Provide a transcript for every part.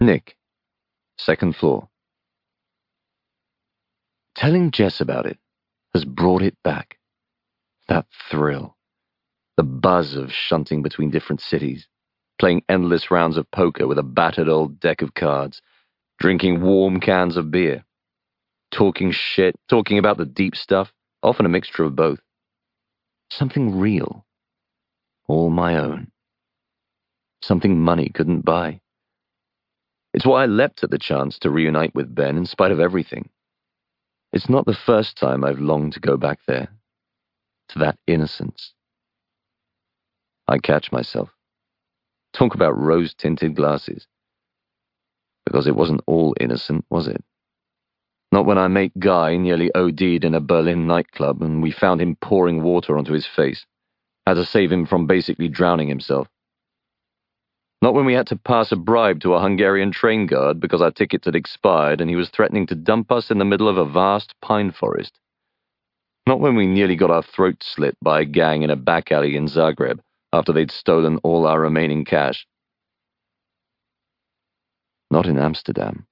Nick, second floor. Telling Jess about it has brought it back. That thrill. The buzz of shunting between different cities, playing endless rounds of poker with a battered old deck of cards, drinking warm cans of beer, talking shit, talking about the deep stuff, often a mixture of both. Something real. All my own. Something money couldn't buy. It's why I leapt at the chance to reunite with Ben in spite of everything. It's not the first time I've longed to go back there, to that innocence. I catch myself. Talk about rose-tinted glasses. Because it wasn't all innocent, was it? Not when our mate Guy nearly OD'd in a Berlin nightclub and we found him pouring water onto his face. Had to save him from basically drowning himself. Not when we had to pass a bribe to a Hungarian train guard because our tickets had expired and he was threatening to dump us in the middle of a vast pine forest. Not when we nearly got our throats slit by a gang in a back alley in Zagreb after they'd stolen all our remaining cash. Not in Amsterdam.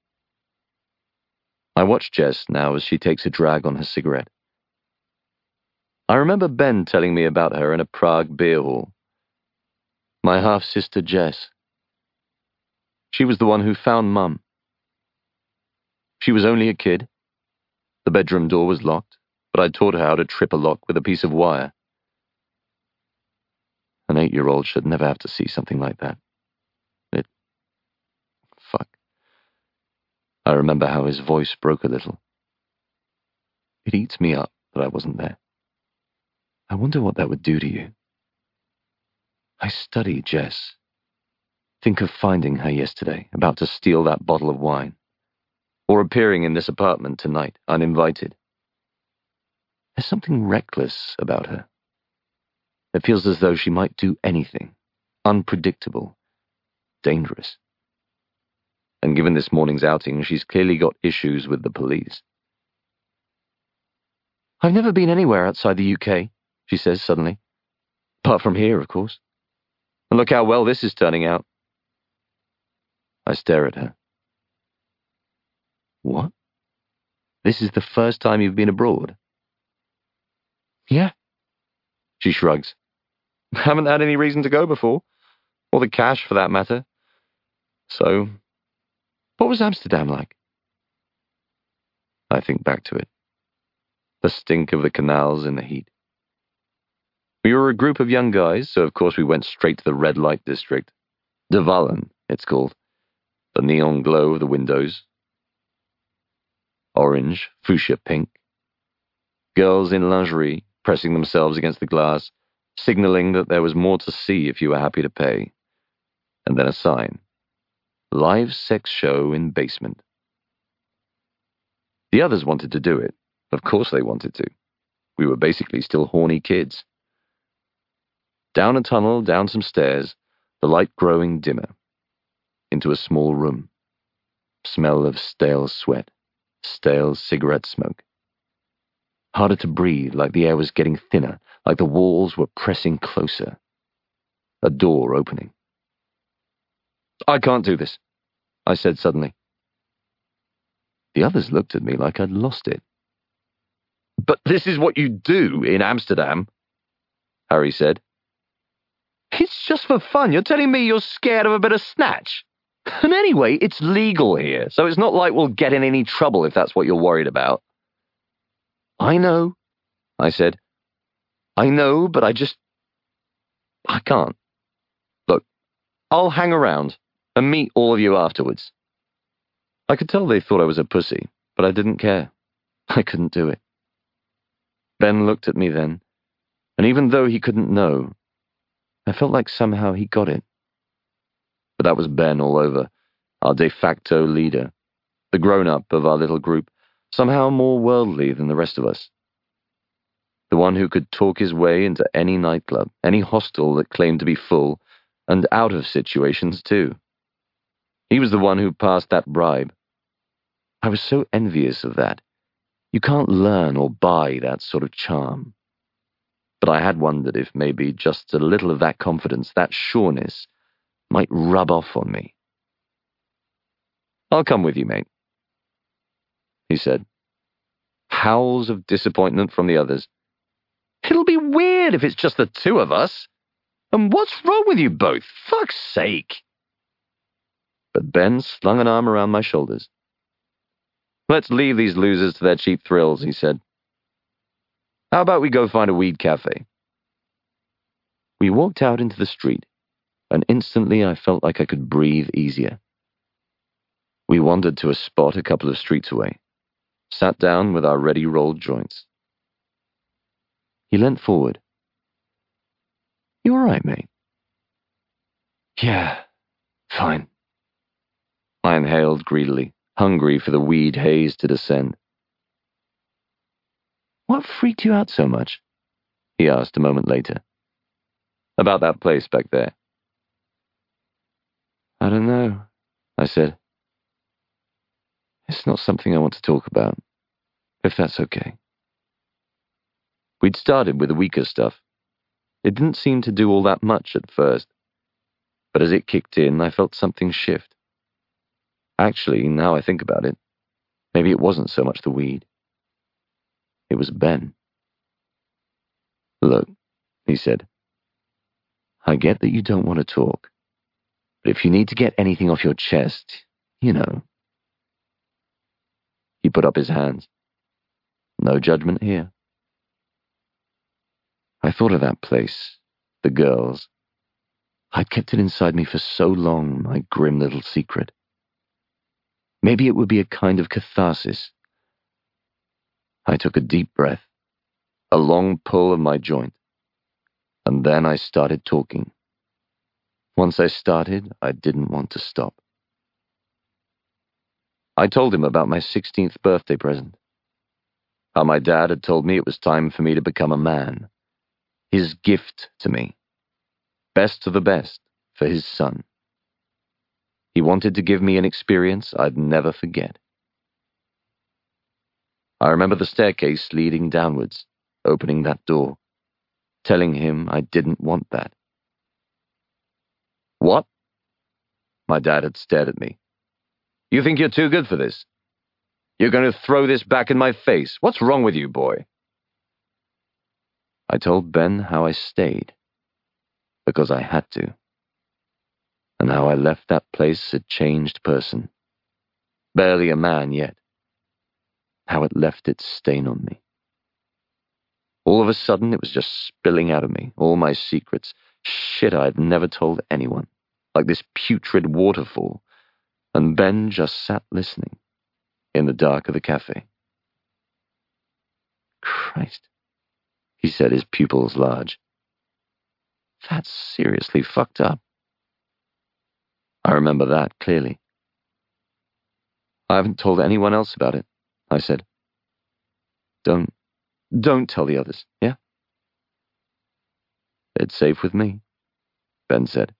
I watch Jess now as she takes a drag on her cigarette. I remember Ben telling me about her in a Prague beer hall. My half-sister Jess. She was the one who found Mum. She was only a kid. The bedroom door was locked, but I'd taught her how to trip a lock with a piece of wire. An 8-year-old should never have to see something like that. Fuck. I remember how his voice broke a little. It eats me up that I wasn't there. I wonder what that would do to you. I study Jess. Think of finding her yesterday, about to steal that bottle of wine. Or appearing in this apartment tonight, uninvited. There's something reckless about her. It feels as though she might do anything. Unpredictable. Dangerous. And given this morning's outing, she's clearly got issues with the police. I've never been anywhere outside the UK, she says suddenly. Apart from here, of course. And look how well this is turning out. I stare at her. What? This is the first time you've been abroad? Yeah. She shrugs. Haven't had any reason to go before. Or the cash, for that matter. So, what was Amsterdam like? I think back to it. The stink of the canals in the heat. We were a group of young guys, so of course we went straight to the red light district. De Wallen, it's called. The neon glow of the windows. Orange, fuchsia pink. Girls in lingerie, pressing themselves against the glass, signaling that there was more to see if you were happy to pay. And then a sign. Live sex show in basement. The others wanted to do it. Of course they wanted to. We were basically still horny kids. Down a tunnel, down some stairs, the light growing dimmer. Into a small room. Smell of stale sweat. Stale cigarette smoke. Harder to breathe, like the air was getting thinner, like the walls were pressing closer. A door opening. I can't do this, I said suddenly. The others looked at me like I'd lost it. But this is what you do in Amsterdam, Harry said. It's just for fun. You're telling me you're scared of a bit of snatch? And anyway, it's legal here, so it's not like we'll get in any trouble if that's what you're worried about. I know, I said. I know, but I can't. Look, I'll hang around and meet all of you afterwards. I could tell they thought I was a pussy, but I didn't care. I couldn't do it. Ben looked at me then, and even though he couldn't know, I felt like somehow he got it. But that was Ben all over, our de facto leader, the grown-up of our little group, somehow more worldly than the rest of us. The one who could talk his way into any nightclub, any hostel that claimed to be full, and out of situations too. He was the one who passed that bribe. I was so envious of that. You can't learn or buy that sort of charm. But I had wondered if maybe just a little of that confidence, that sureness, might rub off on me. I'll come with you, mate, he said. Howls of disappointment from the others. It'll be weird if it's just the two of us. And what's wrong with you both? Fuck's sake. But Ben slung an arm around my shoulders. Let's leave these losers to their cheap thrills, he said. How about we go find a weed cafe? We walked out into the street, and instantly I felt like I could breathe easier. We wandered to a spot a couple of streets away, sat down with our ready-rolled joints. He leant forward. You all right, mate? Yeah, fine. I inhaled greedily, hungry for the weed haze to descend. What freaked you out so much? He asked a moment later. About that place back there. I don't know, I said. It's not something I want to talk about, if that's okay. We'd started with the weaker stuff. It didn't seem to do all that much at first, but as it kicked in, I felt something shift. Actually, now I think about it, maybe it wasn't so much the weed. It was Ben. Look, he said, I get that you don't want to talk, but if you need to get anything off your chest, you know. He put up his hands. No judgment here. I thought of that place, the girls. I'd kept it inside me for so long, my grim little secret. Maybe it would be a kind of catharsis. I took a deep breath, a long pull of my joint, and then I started talking. Once I started, I didn't want to stop. I told him about my 16th birthday present, how my dad had told me it was time for me to become a man, his gift to me, best of the best for his son. He wanted to give me an experience I'd never forget. I remember the staircase leading downwards, opening that door, telling him I didn't want that. What? My dad had stared at me. You think you're too good for this? You're going to throw this back in my face. What's wrong with you, boy? I told Ben how I stayed, because I had to, and how I left that place a changed person, barely a man yet, how it left its stain on me. All of a sudden, it was just spilling out of me, all my secrets, shit I'd never told anyone, like this putrid waterfall, and Ben just sat listening, in the dark of the cafe. Christ, he said, his pupils large. That's seriously fucked up. I remember that clearly. I haven't told anyone else about it, I said. Don't tell the others, yeah? It's safe with me, Ben said.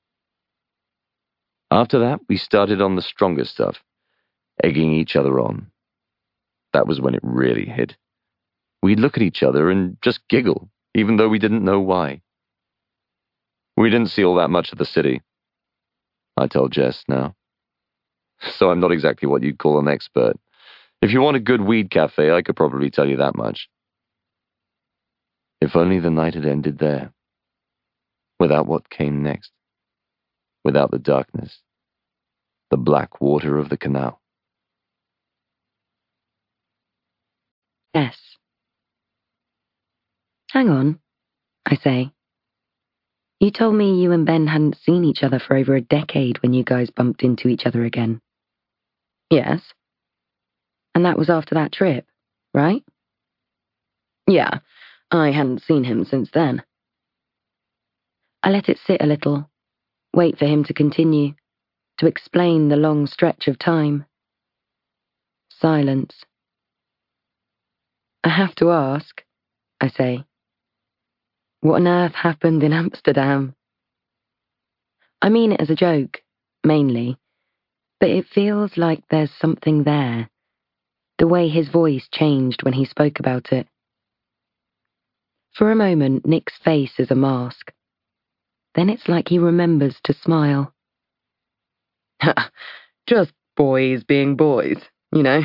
After that, we started on the stronger stuff, egging each other on. That was when it really hit. We'd look at each other and just giggle, even though we didn't know why. We didn't see all that much of the city, I tell Jess now. So I'm not exactly what you'd call an expert. If you want a good weed cafe, I could probably tell you that much. If only the night had ended there, without what came next, without the darkness, the black water of the canal. Yes. Hang on, I say. You told me you and Ben hadn't seen each other for over a decade when you guys bumped into each other again. Yes. And that was after that trip, right? Yeah, I hadn't seen him since then. I let it sit a little, wait for him to continue, to explain the long stretch of time. Silence. I have to ask, I say. What on earth happened in Amsterdam? I mean it as a joke, mainly, but it feels like there's something there, the way his voice changed when he spoke about it. For a moment, Nick's face is a mask. Then it's like he remembers to smile. Just Boys being boys, you know.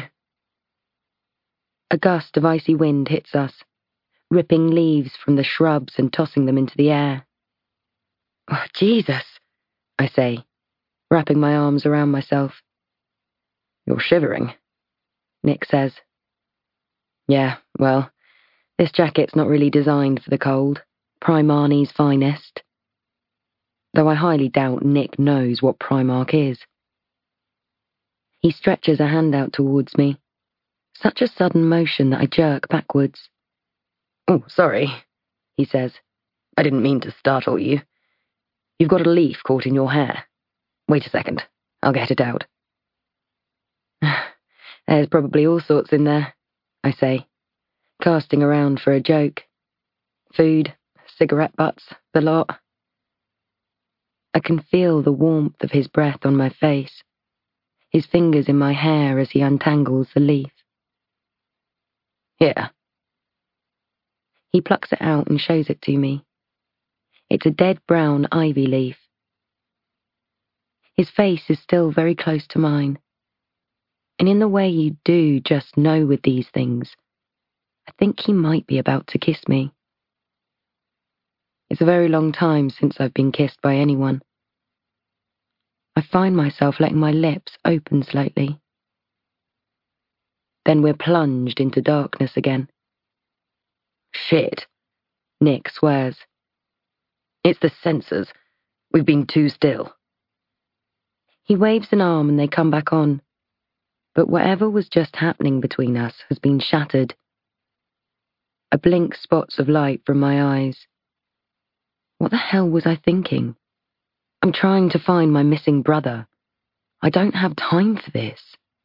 A gust of icy wind hits us, ripping leaves from the shrubs and tossing them into the air. Oh, Jesus, I say, wrapping my arms around myself. You're shivering, Nick says. Yeah, well, this jacket's not really designed for the cold. Primarni's finest. Though I highly doubt Nick knows what Primark is. He stretches a hand out towards me. Such a sudden motion that I jerk backwards. Oh, sorry, he says. I didn't mean to startle you. You've got a leaf caught in your hair. Wait a second. I'll get it out. There's probably all sorts in there, I say, casting around for a joke. Food, cigarette butts, the lot. I can feel the warmth of his breath on my face, his fingers in my hair as he untangles the leaf. Here. He plucks it out and shows it to me. It's a dead brown ivy leaf. His face is still very close to mine, and in the way you do just know with these things, I think he might be about to kiss me. It's a very long time since I've been kissed by anyone. I find myself letting my lips open slightly. Then we're plunged into darkness again. Shit, Nick swears. It's the sensors. We've been too still. He waves an arm and they come back on. But whatever was just happening between us has been shattered. I blink spots of light from my eyes. What the hell was I thinking? I'm trying to find my missing brother. I don't have time for this.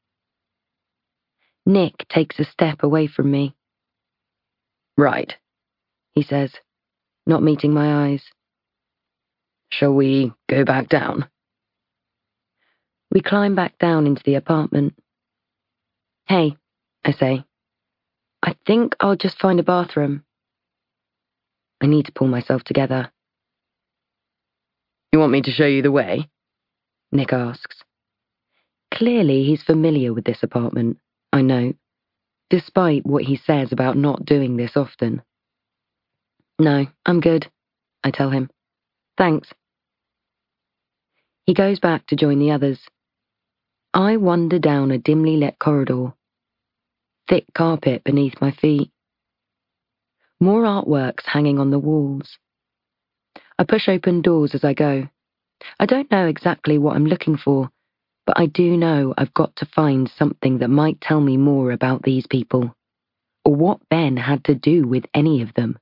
Nick takes a step away from me. Right, he says, not meeting my eyes. Shall we go back down? We climb back down into the apartment. Hey, I say, I think I'll just find a bathroom. I need to pull myself together. You want me to show you the way? Nick asks. Clearly he's familiar with this apartment, I note, despite what he says about not doing this often. No, I'm good, I tell him. Thanks. He goes back to join the others. I wander down a dimly lit corridor. Thick carpet beneath my feet. More artworks hanging on the walls. I push open doors as I go. I don't know exactly what I'm looking for, but I do know I've got to find something that might tell me more about these people, or what Ben had to do with any of them.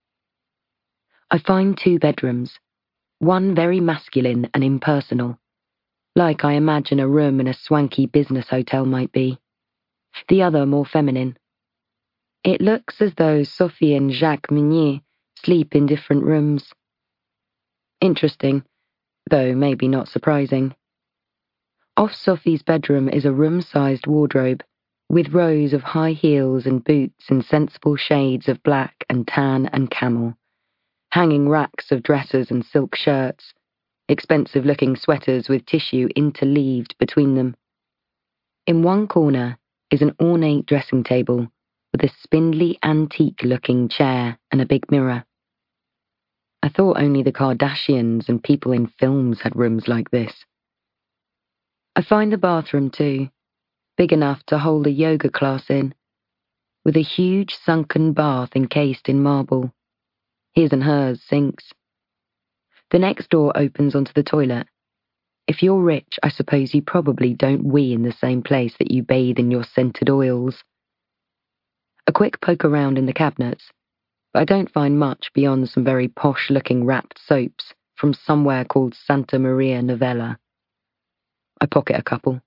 I find 2 bedrooms, one very masculine and impersonal, like I imagine a room in a swanky business hotel might be. The other more feminine. It looks as though Sophie and Jacques Meunier sleep in different rooms. Interesting, though maybe not surprising. Off Sophie's bedroom is a room-sized wardrobe, with rows of high heels and boots in sensible shades of black and tan and camel, hanging racks of dresses and silk shirts, expensive-looking sweaters with tissue interleaved between them. In one corner is an ornate dressing table with a spindly, antique-looking chair and a big mirror. I thought only the Kardashians and people in films had rooms like this. I find the bathroom too, big enough to hold a yoga class in, with a huge sunken bath encased in marble. His and hers sinks. The next door opens onto the toilet. If you're rich, I suppose you probably don't wee in the same place that you bathe in your scented oils. A quick poke around in the cabinets, but I don't find much beyond some very posh-looking wrapped soaps from somewhere called Santa Maria Novella. I pocket a couple.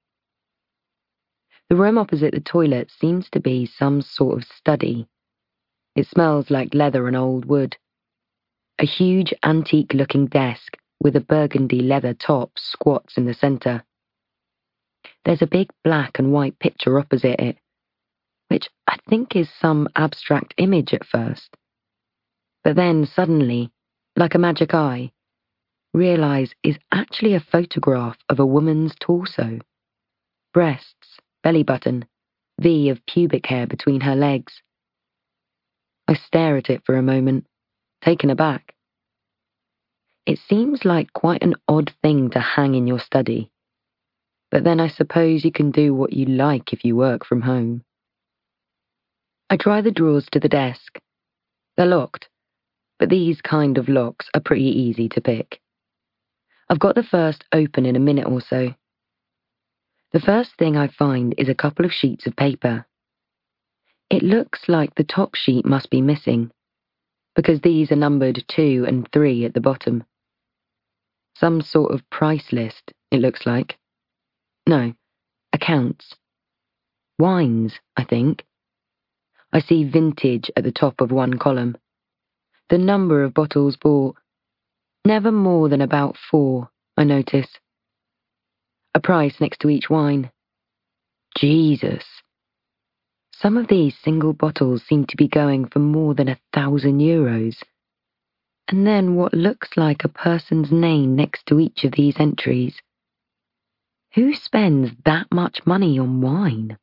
The room opposite the toilet seems to be some sort of study. It smells like leather and old wood. A huge antique-looking desk with a burgundy leather top squats in the centre. There's a big black and white picture opposite it, which I think is some abstract image at first. But then suddenly, like a magic eye, realise is actually a photograph of a woman's torso. breasts, belly button, V of pubic hair between her legs. I stare at it for a moment, taken aback. It seems like quite an odd thing to hang in your study, but then I suppose you can do what you like if you work from home. I try the drawers to the desk. They're locked, but these kind of locks are pretty easy to pick. I've got the first open in a minute or so. The first thing I find is a couple of sheets of paper. It looks like the top sheet must be missing, because these are numbered 2 and 3 at the bottom. Some sort of price list, it looks like. No, accounts. Wines, I think. I see vintage at the top of one column. The number of bottles bought. Never more than about 4, I notice. A price next to each wine. Jesus. Some of these single bottles seem to be going for more than €1,000. And then what looks like a person's name next to each of these entries. Who spends that much money on wine?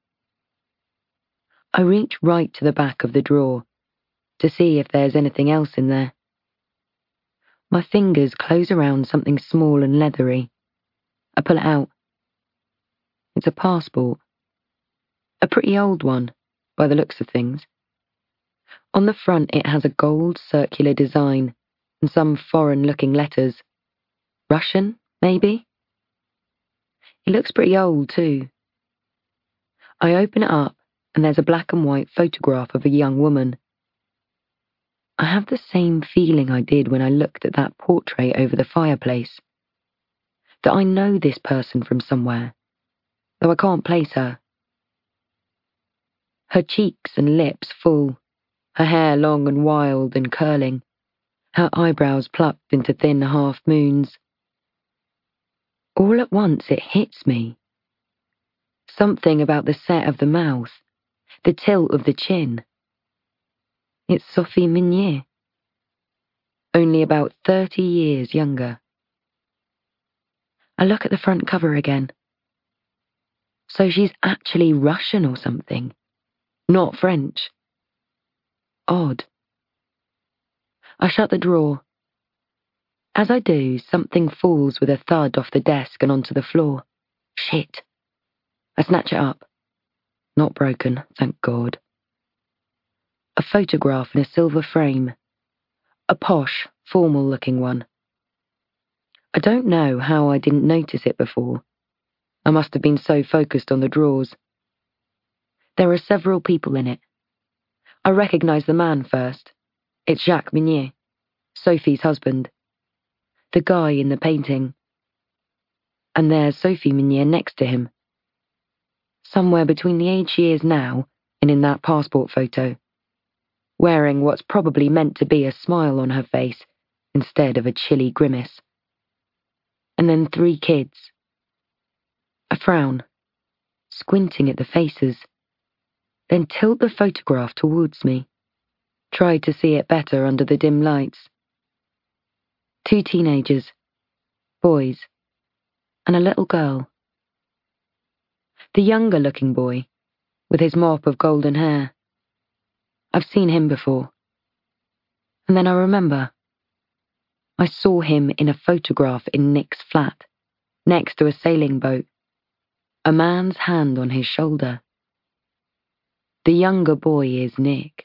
I reach right to the back of the drawer to see if there's anything else in there. My fingers close around something small and leathery. I pull it out. It's a passport. A pretty old one, by the looks of things. On the front it has a gold circular design and some foreign-looking letters. Russian, maybe? It looks pretty old, too. I open it up, and there's a black and white photograph of a young woman. I have the same feeling I did when I looked at that portrait over the fireplace. That I know this person from somewhere, though I can't place her. Her cheeks and lips full, her hair long and wild and curling, her eyebrows plucked into thin half-moons. All at once it hits me. Something about the set of the mouth, the tilt of the chin. It's Sophie Meunier. Only about 30 years younger. I look at the front cover again. So she's actually Russian or something, not French. Odd. I shut the drawer. As I do, something falls with a thud off the desk and onto the floor. Shit. I snatch it up. Not broken, thank God. A photograph in a silver frame. A posh, formal-looking one. I don't know how I didn't notice it before. I must have been so focused on the drawers. There are several people in it. I recognize the man first. It's Jacques Meunier, Sophie's husband. The guy in the painting. And there's Sophie Meunier next to him. Somewhere between the age she is now and in that passport photo. Wearing what's probably meant to be a smile on her face instead of a chilly grimace. And then 3 kids. I frown, squinting at the faces, then tilt the photograph towards me, try to see it better under the dim lights. 2 teenagers, boys, and a little girl. The younger-looking boy, with his mop of golden hair. I've seen him before. And then I remember. I saw him in a photograph in Nick's flat, next to a sailing boat. A man's hand on his shoulder. The younger boy is Nick.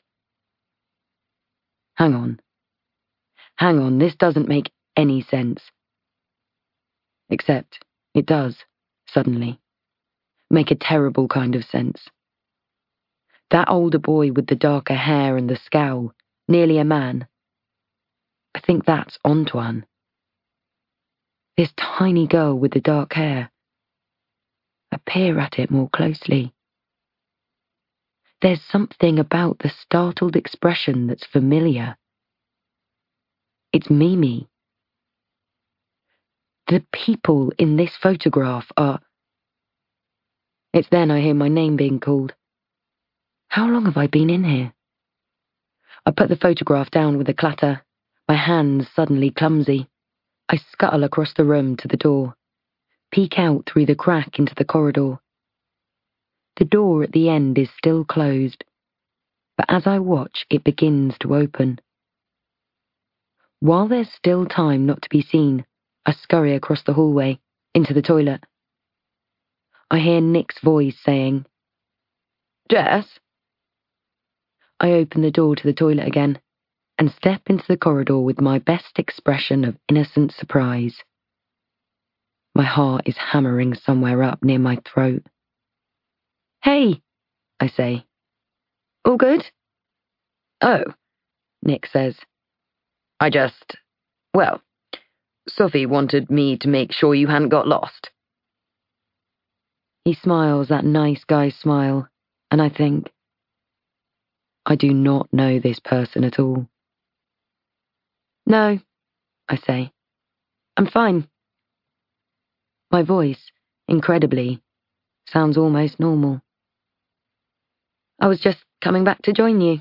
Hang on, this doesn't make any sense. Except, it does, suddenly. Make a terrible kind of sense. That older boy with the darker hair and the scowl, nearly a man. I think that's Antoine. This tiny girl with the dark hair. I peer at it more closely. There's something about the startled expression that's familiar. It's Mimi. The people in this photograph are... It's then I hear my name being called. How long have I been in here? I put the photograph down with a clatter, my hands suddenly clumsy. I scuttle across the room to the door, peek out through the crack into the corridor. The door at the end is still closed, but as I watch, it begins to open. While there's still time not to be seen, I scurry across the hallway, into the toilet. I hear Nick's voice saying, "Jess?" I open the door to the toilet again, and step into the corridor with my best expression of innocent surprise. My heart is hammering somewhere up near my throat. "Hey," I say. "All good?" "Oh," Nick says. Well, Sophie wanted me to make sure you hadn't got lost." He smiles that nice guy smile, and I think, I do not know this person at all. "No," I say. "I'm fine." My voice, incredibly, sounds almost normal. "I was just coming back to join you."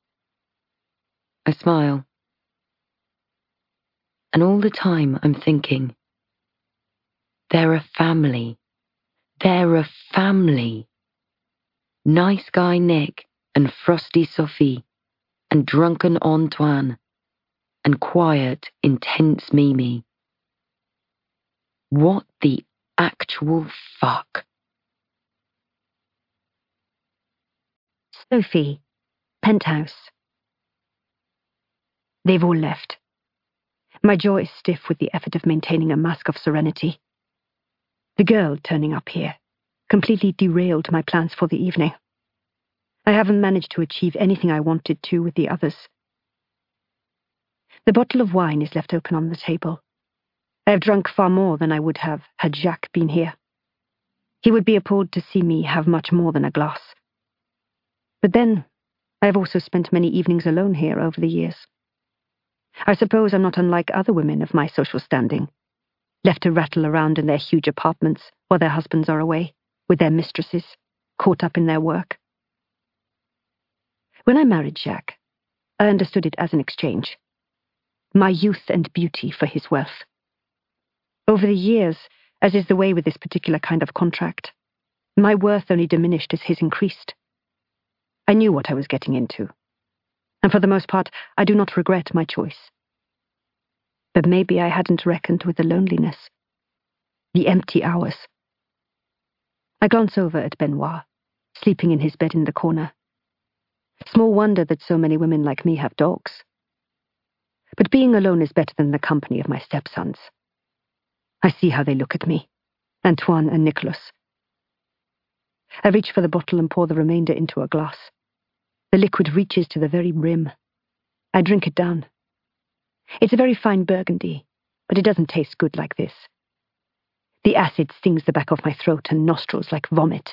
I smile. And all the time I'm thinking, they're a family. They're a family. Nice guy Nick and frosty Sophie and drunken Antoine and quiet, intense Mimi. What the actual fuck? Sophie, penthouse. They've all left. My jaw is stiff with the effort of maintaining a mask of serenity. The girl turning up here completely derailed my plans for the evening. I haven't managed to achieve anything I wanted to with the others. The bottle of wine is left open on the table. I have drunk far more than I would have had Jacques been here. He would be appalled to see me have much more than a glass. But then, I have also spent many evenings alone here over the years. I suppose I'm not unlike other women of my social standing, left to rattle around in their huge apartments while their husbands are away, with their mistresses, caught up in their work. When I married Jacques, I understood it as an exchange. My youth and beauty for his wealth. Over the years, as is the way with this particular kind of contract, my worth only diminished as his increased. I knew what I was getting into, and for the most part, I do not regret my choice. But maybe I hadn't reckoned with the loneliness, the empty hours. I glance over at Benoit, sleeping in his bed in the corner. Small wonder that so many women like me have dogs. But being alone is better than the company of my stepsons. I see how they look at me, Antoine and Nicholas. I reach for the bottle and pour the remainder into a glass. The liquid reaches to the very brim. I drink it down. It's a very fine burgundy, but it doesn't taste good like this. The acid stings the back of my throat and nostrils like vomit.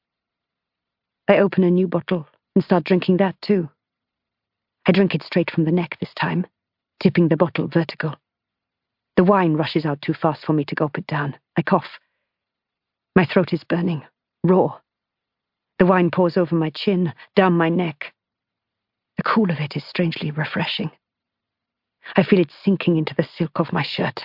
I open a new bottle and start drinking that too. I drink it straight from the neck this time, tipping the bottle vertical. The wine rushes out too fast for me to gulp it down. I cough. My throat is burning, raw. The wine pours over my chin, down my neck. The cool of it is strangely refreshing. I feel it sinking into the silk of my shirt.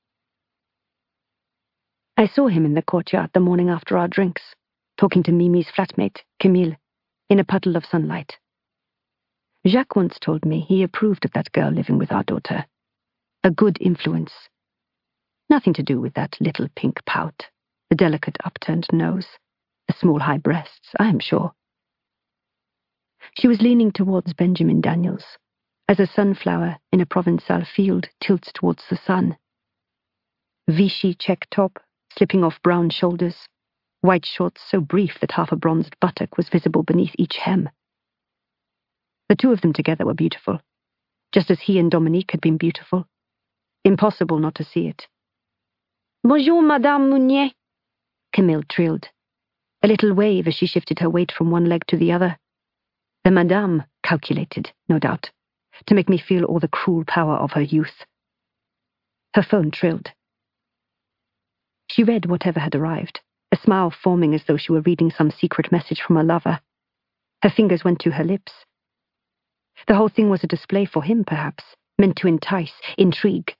I saw him in the courtyard the morning after our drinks, talking to Mimi's flatmate, Camille, in a puddle of sunlight. Jacques once told me he approved of that girl living with our daughter. A good influence. Nothing to do with that little pink pout, the delicate upturned nose, the small high breasts, I am sure. She was leaning towards Benjamin Daniels, as a sunflower in a Provençal field tilts towards the sun. Vichy check top, slipping off brown shoulders, white shorts so brief that half a bronzed buttock was visible beneath each hem. The two of them together were beautiful, just as he and Dominique had been beautiful. Impossible not to see it. "Bonjour, Madame Mounier," Camille trilled, a little wave as she shifted her weight from one leg to the other. The Madame calculated, no doubt, to make me feel all the cruel power of her youth. Her phone trilled. She read whatever had arrived, a smile forming as though she were reading some secret message from a lover. Her fingers went to her lips. The whole thing was a display for him, perhaps, meant to entice, intrigue.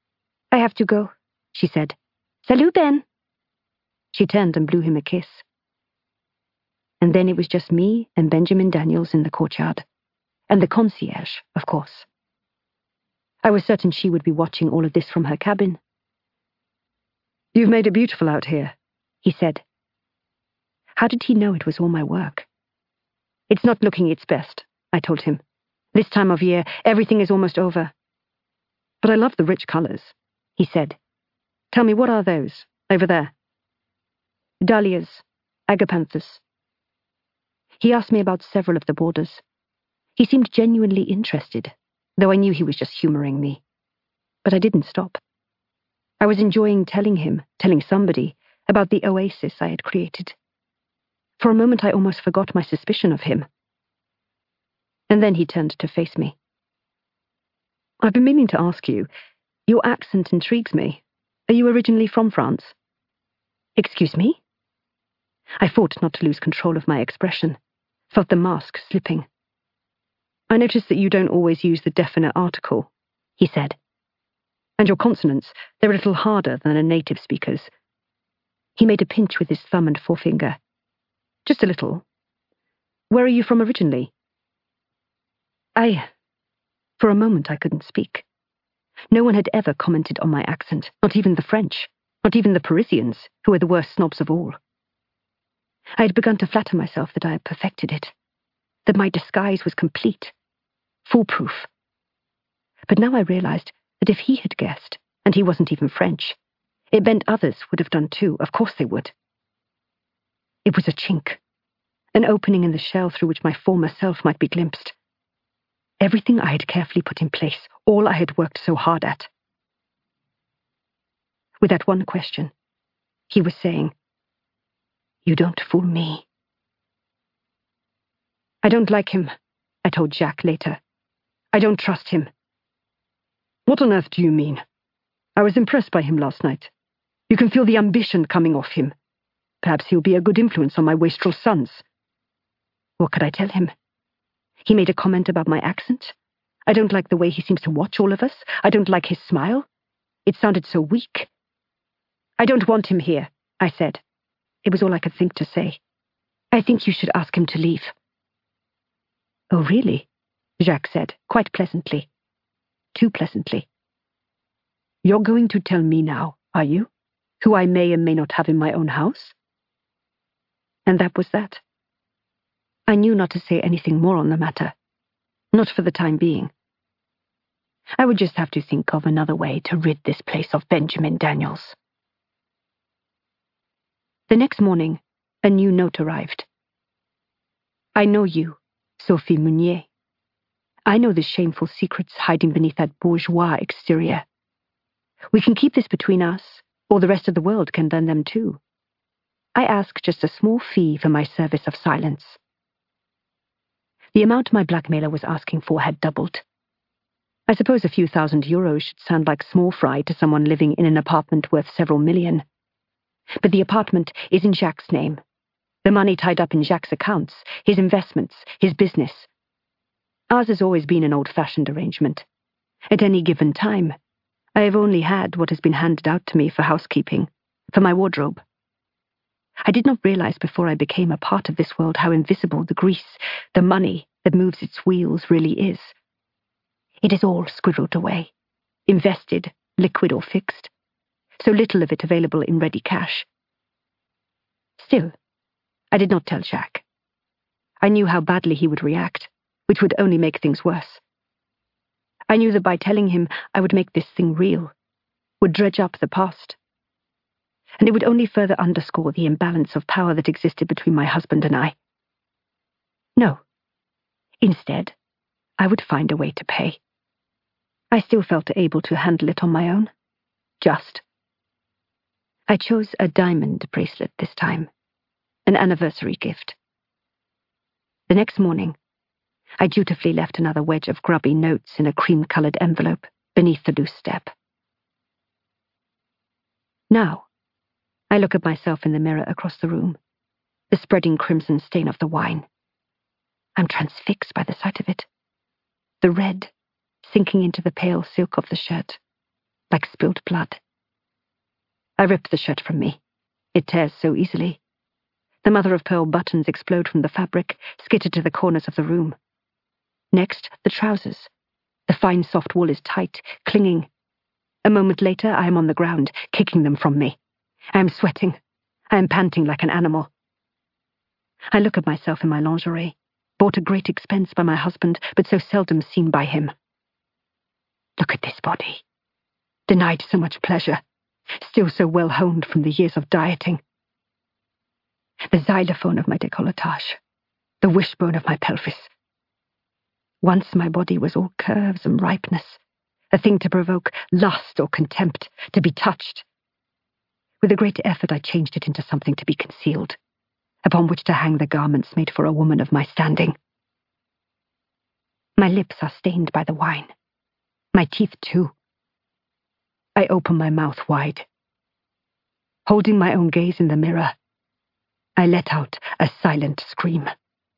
"I have to go," she said. "Salut, Ben." She turned and blew him a kiss. And then it was just me and Benjamin Daniels in the courtyard. And the concierge, of course. I was certain she would be watching all of this from her cabin. "You've made it beautiful out here," he said. How did he know it was all my work? "It's not looking its best," I told him. "This time of year, everything is almost over." "But I love the rich colors," he said. "Tell me, what are those, over there?" "Dahlias, agapanthus." He asked me about several of the borders. He seemed genuinely interested, though I knew he was just humoring me. But I didn't stop. I was enjoying telling somebody, about the oasis I had created. For a moment I almost forgot my suspicion of him. And then he turned to face me. "I've been meaning to ask you, your accent intrigues me. Are you originally from France?" "Excuse me?" I fought not to lose control of my expression, felt the mask slipping. "I noticed that you don't always use the definite article," he said. "And your consonants, they're a little harder than a native speaker's." He made a pinch with his thumb and forefinger. "Just a little. Where are you from originally?" For a moment I couldn't speak. No one had ever commented on my accent, not even the French, not even the Parisians, who were the worst snobs of all. I had begun to flatter myself that I had perfected it, that my disguise was complete, foolproof. But now I realized that if he had guessed, and he wasn't even French, it meant others would have done too. Of course they would. It was a chink, an opening in the shell through which my former self might be glimpsed. Everything I had carefully put in place, all I had worked so hard at. With that one question, he was saying, "You don't fool me." "I don't like him," I told Jacques later. "I don't trust him." "What on earth do you mean? I was impressed by him last night. You can feel the ambition coming off him. Perhaps he'll be a good influence on my wastrel sons." What could I tell him? He made a comment about my accent. I don't like the way he seems to watch all of us. I don't like his smile. It sounded so weak. "I don't want him here," I said. It was all I could think to say. "I think you should ask him to leave." "Oh, really?" Jacques said, quite pleasantly. Too pleasantly. "You're going to tell me now, are you? Who I may and may not have in my own house?" And that was that. I knew not to say anything more on the matter. Not for the time being. I would just have to think of another way to rid this place of Benjamin Daniels. The next morning, a new note arrived. "I know you, Sophie Meunier. I know the shameful secrets hiding beneath that bourgeois exterior. We can keep this between us, or the rest of the world can learn them too. I ask just a small fee for my service of silence." The amount my blackmailer was asking for had doubled. I suppose a few €1,000 should sound like small fry to someone living in an apartment worth several million. But the apartment is in Jacques' name. The money tied up in Jacques' accounts, his investments, his business. Ours has always been an old-fashioned arrangement. At any given time, I have only had what has been handed out to me for housekeeping, for my wardrobe. I did not realize before I became a part of this world how invisible the grease, the money that moves its wheels really is. It is all squirreled away, invested, liquid or fixed, so little of it available in ready cash. Still, I did not tell Jacques. I knew how badly he would react, which would only make things worse. I knew that by telling him I would make this thing real, would dredge up the past. And it would only further underscore the imbalance of power that existed between my husband and I. No. Instead, I would find a way to pay. I still felt able to handle it on my own. Just. I chose a diamond bracelet this time, an anniversary gift. The next morning, I dutifully left another wedge of grubby notes in a cream-colored envelope beneath the loose step. Now, I look at myself in the mirror across the room, the spreading crimson stain of the wine. I'm transfixed by the sight of it. The red sinking into the pale silk of the shirt, like spilled blood. I rip the shirt from me. It tears so easily. The mother-of-pearl buttons explode from the fabric, skitter to the corners of the room. Next, the trousers. The fine soft wool is tight, clinging. A moment later, I am on the ground, kicking them from me. I am sweating. I am panting like an animal. I look at myself in my lingerie, bought at great expense by my husband, but so seldom seen by him. Look at this body. Denied so much pleasure, still so well honed from the years of dieting. The xylophone of my décolletage, the wishbone of my pelvis. Once my body was all curves and ripeness, a thing to provoke lust or contempt, to be touched. With a great effort I changed it into something to be concealed, upon which to hang the garments made for a woman of my standing. My lips are stained by the wine. My teeth too. I open my mouth wide. Holding my own gaze in the mirror, I let out a silent scream.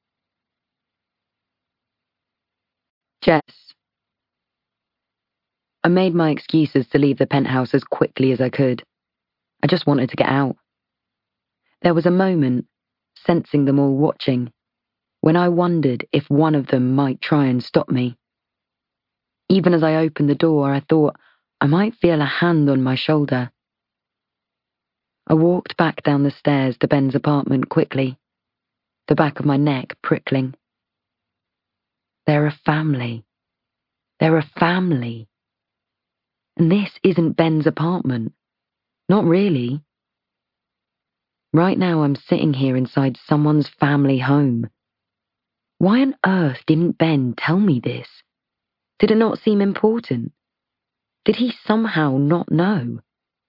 Jess. I made my excuses to leave the penthouse as quickly as I could. I just wanted to get out. There was a moment, sensing them all watching, when I wondered if one of them might try and stop me. Even as I opened the door, I thought I might feel a hand on my shoulder. I walked back down the stairs to Ben's apartment quickly, the back of my neck prickling. They're a family. They're a family. And this isn't Ben's apartment. Not really. Right now I'm sitting here inside someone's family home. Why on earth didn't Ben tell me this? Did it not seem important? Did he somehow not know?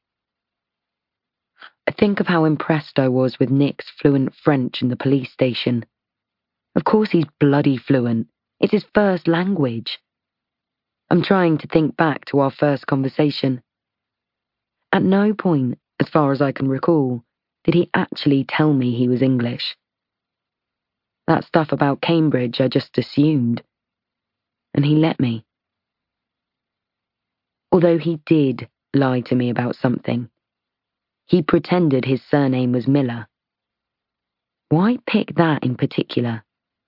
I think of how impressed I was with Nick's fluent French in the police station. Of course he's bloody fluent. It's his first language. I'm trying to think back to our first conversation. At no point, as far as I can recall, did he actually tell me he was English. That stuff about Cambridge I just assumed. And he let me. Although he did lie to me about something. He pretended his surname was Miller. Why pick that in particular?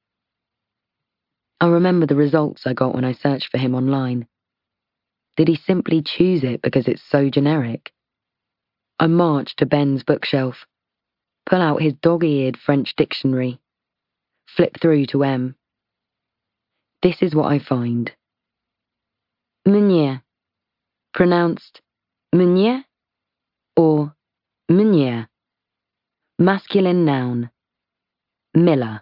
I remember the results I got when I searched for him online. Did he simply choose it because it's so generic? I marched to Ben's bookshelf, pull out his dog-eared French dictionary, flip through to M. This is what I find. Meunier, pronounced Meunier or Meunier. Masculine noun. Miller.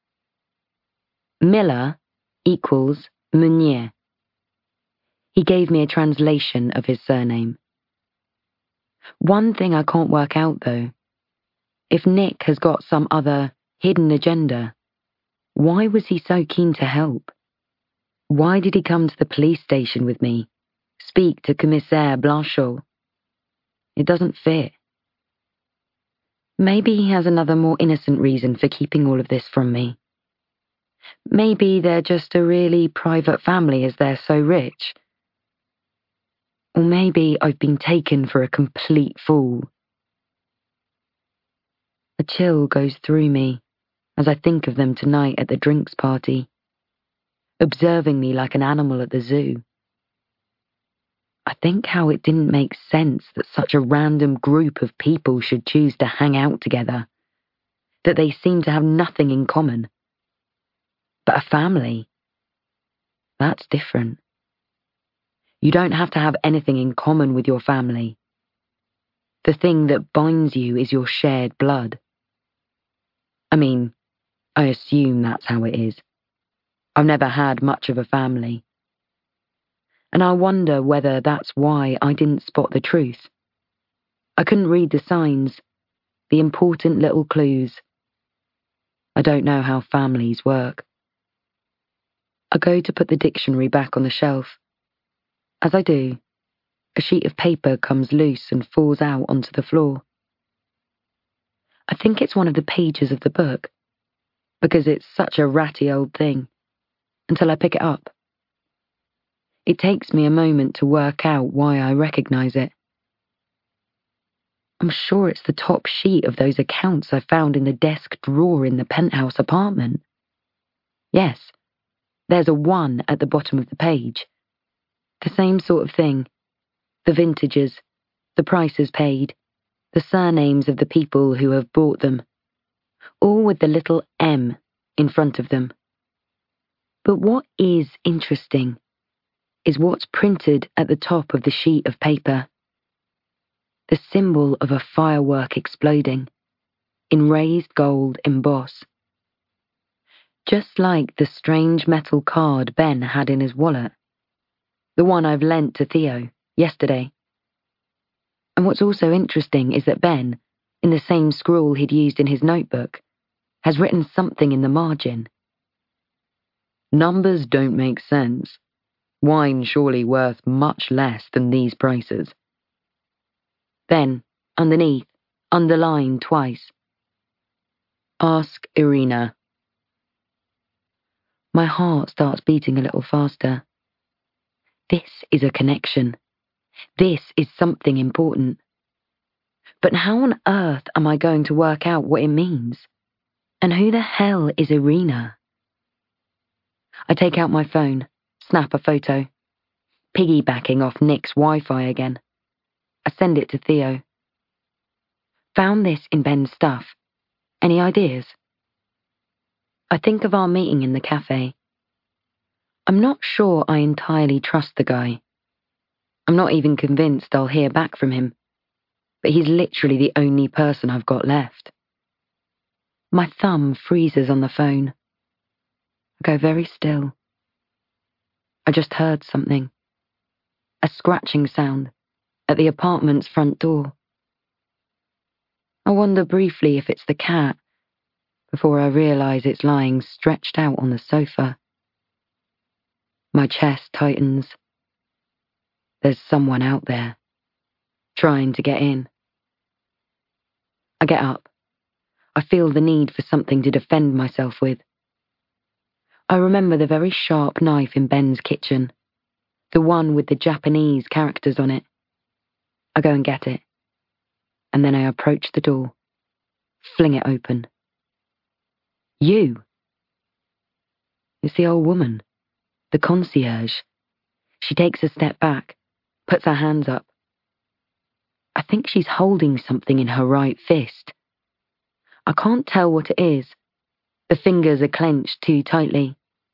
Miller equals Meunier. He gave me a translation of his surname. One thing I can't work out, though. If Nick has got some other hidden agenda, why was he so keen to help? Why did he come to the police station with me, speak to Commissaire Blanchot? It doesn't fit. Maybe he has another more innocent reason for keeping all of this from me. Maybe they're just a really private family as they're so rich. Or maybe I've been taken for a complete fool. A chill goes through me as I think of them tonight at the drinks party, observing me like an animal at the zoo. I think how it didn't make sense that such a random group of people should choose to hang out together, that they seem to have nothing in common. But a family, that's different. You don't have to have anything in common with your family. The thing that binds you is your shared blood. I mean, I assume that's how it is. I've never had much of a family. And I wonder whether that's why I didn't spot the truth. I couldn't read the signs, the important little clues. I don't know how families work. I go to put the dictionary back on the shelf. As I do, a sheet of paper comes loose and falls out onto the floor. I think it's one of the pages of the book, because it's such a ratty old thing, until I pick it up. It takes me a moment to work out why I recognize it. I'm sure it's the top sheet of those accounts I found in the desk drawer in the penthouse apartment. Yes, there's a 1 at the bottom of the page. The same sort of thing. The vintages, the prices paid, the surnames of the people who have bought them, all with the little M in front of them. But what is interesting is what's printed at the top of the sheet of paper. The symbol of a firework exploding, in raised gold emboss. Just like the strange metal card Ben had in his wallet. The one I've lent to Theo yesterday. And what's also interesting is that Ben, in the same scrawl he'd used in his notebook, has written something in the margin. Numbers don't make sense. Wine surely worth much less than these prices. Then, underneath, underlined twice. Ask Irina. My heart starts beating a little faster. This is a connection. This is something important. But how on earth am I going to work out what it means? And who the hell is Irina? I take out my phone, snap a photo, piggybacking off Nick's Wi-Fi again. I send it to Theo. Found this in Ben's stuff. Any ideas? I think of our meeting in the cafe. I'm not sure I entirely trust the guy. I'm not even convinced I'll hear back from him, but he's literally the only person I've got left. My thumb freezes on the phone. I go very still. I just heard something. A scratching sound at the apartment's front door. I wonder briefly if it's the cat, before I realise it's lying stretched out on the sofa. My chest tightens. There's someone out there, trying to get in. I get up. I feel the need for something to defend myself with. I remember the very sharp knife in Ben's kitchen, the one with the Japanese characters on it. I go and get it, and then I approach the door, fling it open. You! It's the old woman, the concierge. She takes a step back, puts her hands up. I think she's holding something in her right fist. I can't tell what it is. The fingers are clenched too tightly.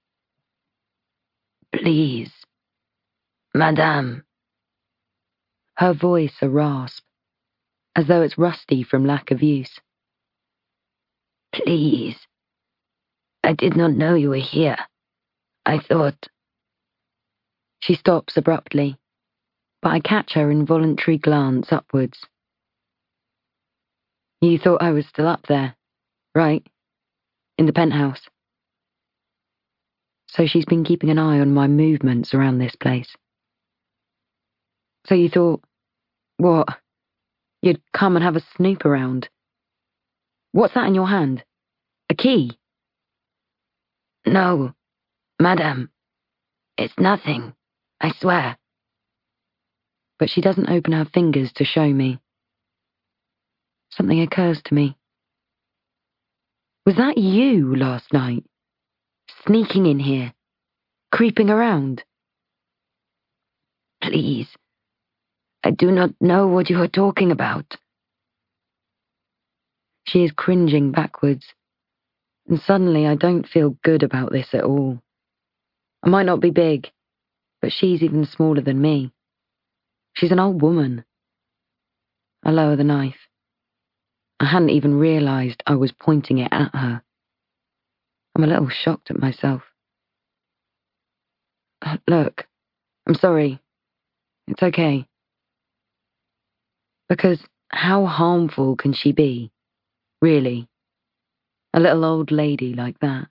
Please, Madame. Her voice a rasp, as though it's rusty from lack of use. Please. I did not know you were here. I thought... She stops abruptly, but I catch her involuntary glance upwards. You thought I was still up there, right? In the penthouse. So she's been keeping an eye on my movements around this place. So you thought, what? You'd come and have a snoop around. What's that in your hand? A key? No, Madame. It's nothing, I swear. But she doesn't open her fingers to show me. Something occurs to me. Was that you last night? Sneaking in here? Creeping around? Please. I do not know what you are talking about. She is cringing backwards, and suddenly I don't feel good about this at all. I might not be big, but she's even smaller than me. She's an old woman. I lower the knife. I hadn't even realised I was pointing it at her. I'm a little shocked at myself. Look, I'm sorry. It's okay. Because how harmful can she be, really? A little old lady like that.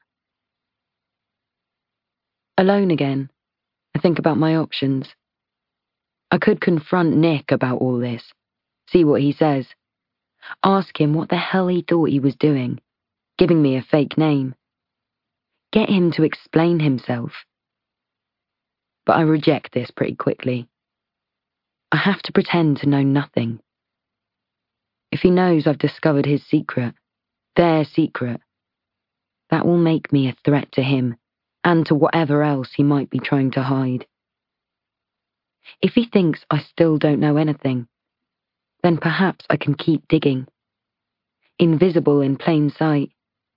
Alone again, I think about my options. I could confront Nick about all this, see what he says, ask him what the hell he thought he was doing, giving me a fake name. Get him to explain himself. But I reject this pretty quickly. I have to pretend to know nothing. If he knows I've discovered his secret, their secret, that will make me a threat to him and to whatever else he might be trying to hide. If he thinks I still don't know anything, then perhaps I can keep digging, invisible in plain sight.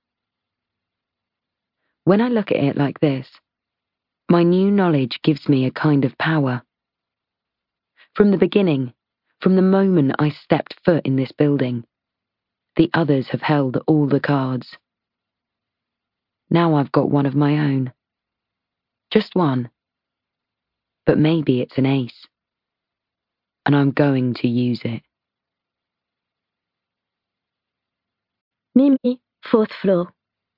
When I look at it like this, my new knowledge gives me a kind of power. From the beginning, from the moment I stepped foot in this building, the others have held all the cards. Now I've got one of my own. Just one. But maybe it's an ace. And I'm going to use it. Mimi, 4th floor.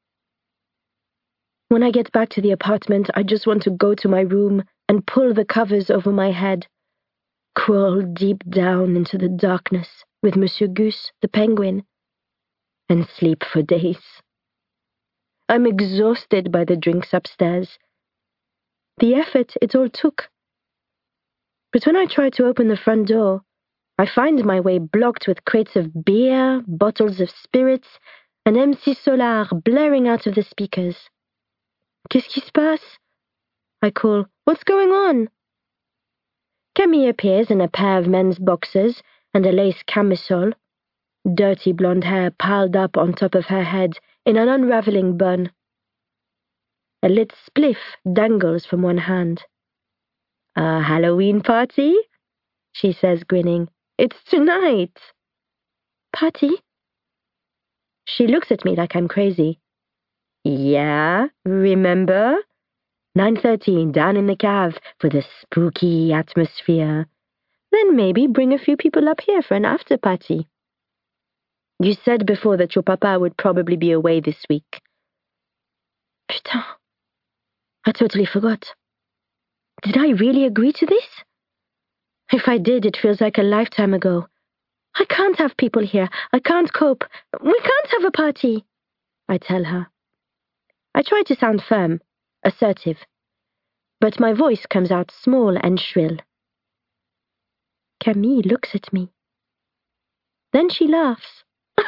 When I get back to the apartment, I just want to go to my room and pull the covers over my head, crawl deep down into the darkness with Monsieur Gus, the penguin, and sleep for days. I'm exhausted by the drinks upstairs. The effort it all took. But when I try to open the front door, I find my way blocked with crates of beer, bottles of spirits, and MC Solar blaring out of the speakers. Qu'est-ce qui se passe? I call. What's going on? Camille appears in a pair of men's boxers and a lace camisole, dirty blonde hair piled up on top of her head in an unraveling bun. A lit spliff dangles from one hand. "A Halloween party?" she says, grinning. "It's tonight." "Party?" She looks at me like I'm crazy. "Yeah, remember? 9:30 down in the cave for the spooky atmosphere. Then maybe bring a few people up here for an after party. You said before that your papa would probably be away this week." Putain, I totally forgot. Did I really agree to this? If I did, it feels like a lifetime ago. I can't have people here. I can't cope. We can't have a party, I tell her. I try to sound firm, assertive, but my voice comes out small and shrill. Camille looks at me. Then she laughs.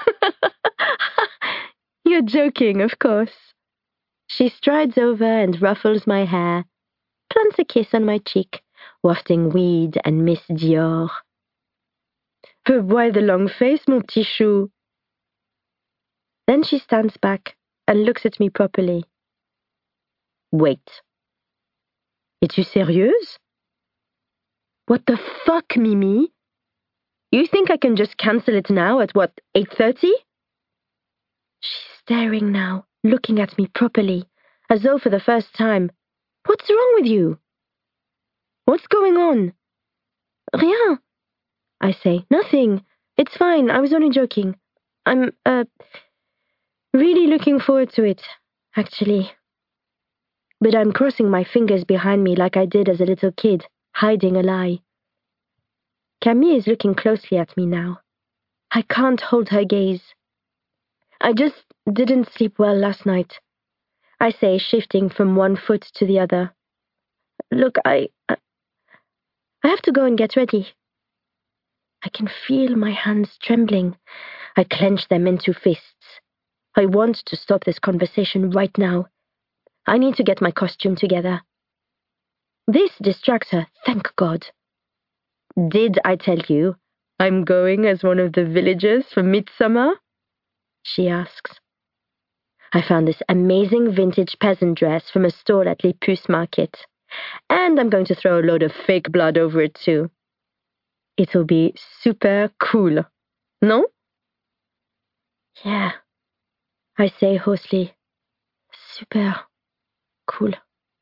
"You're joking, of course." She strides over and ruffles my hair, plants a kiss on my cheek, wafting weed and Miss Dior. "Why the long face, mon petit chou?" Then she stands back and looks at me properly. "Wait. Es-tu sérieuse?" "What the fuck, Mimi? You think I can just cancel it now at what, 8:30? She's staring now, looking at me properly, as though for the first time. "What's wrong with you?" "What's going on?" "Rien," I say. "Nothing. It's fine. I was only joking. I'm, really looking forward to it, actually." But I'm crossing my fingers behind me like I did as a little kid, hiding a lie. Camille is looking closely at me now. I can't hold her gaze. "I just didn't sleep well last night," I say, shifting from one foot to the other. "Look, I have to go and get ready." I can feel my hands trembling. I clench them into fists. I want to stop this conversation right now. I need to get my costume together. This distracts her, thank God. "Did I tell you I'm going as one of the villagers for midsummer?" she asks. "I found this amazing vintage peasant dress from a stall at Les Puces Market. And I'm going to throw a load of fake blood over it too. It'll be super cool. No?" "Yeah," I say hoarsely. "Super cool."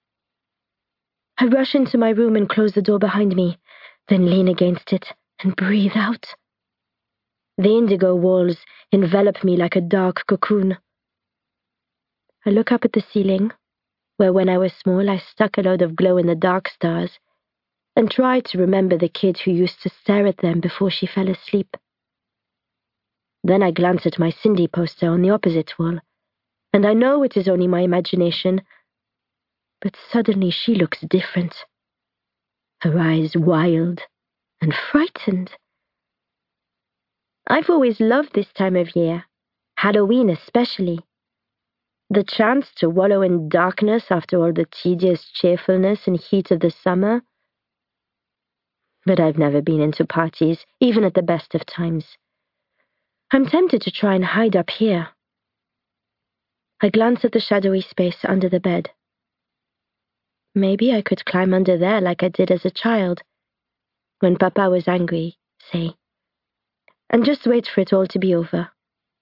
I rush into my room and close the door behind me, then lean against it and breathe out. The indigo walls envelop me like a dark cocoon. I look up at the ceiling, where when I was small I stuck a load of glow-in-the-dark stars, and try to remember the kid who used to stare at them before she fell asleep. Then I glance at my Cindy poster on the opposite wall, and I know it is only my imagination, but suddenly she looks different. Her eyes wild and frightened. I've always loved this time of year, Halloween especially. The chance to wallow in darkness after all the tedious cheerfulness and heat of the summer. But I've never been into parties, even at the best of times. I'm tempted to try and hide up here. I glance at the shadowy space under the bed. Maybe I could climb under there like I did as a child, when Papa was angry, say, and just wait for it all to be over.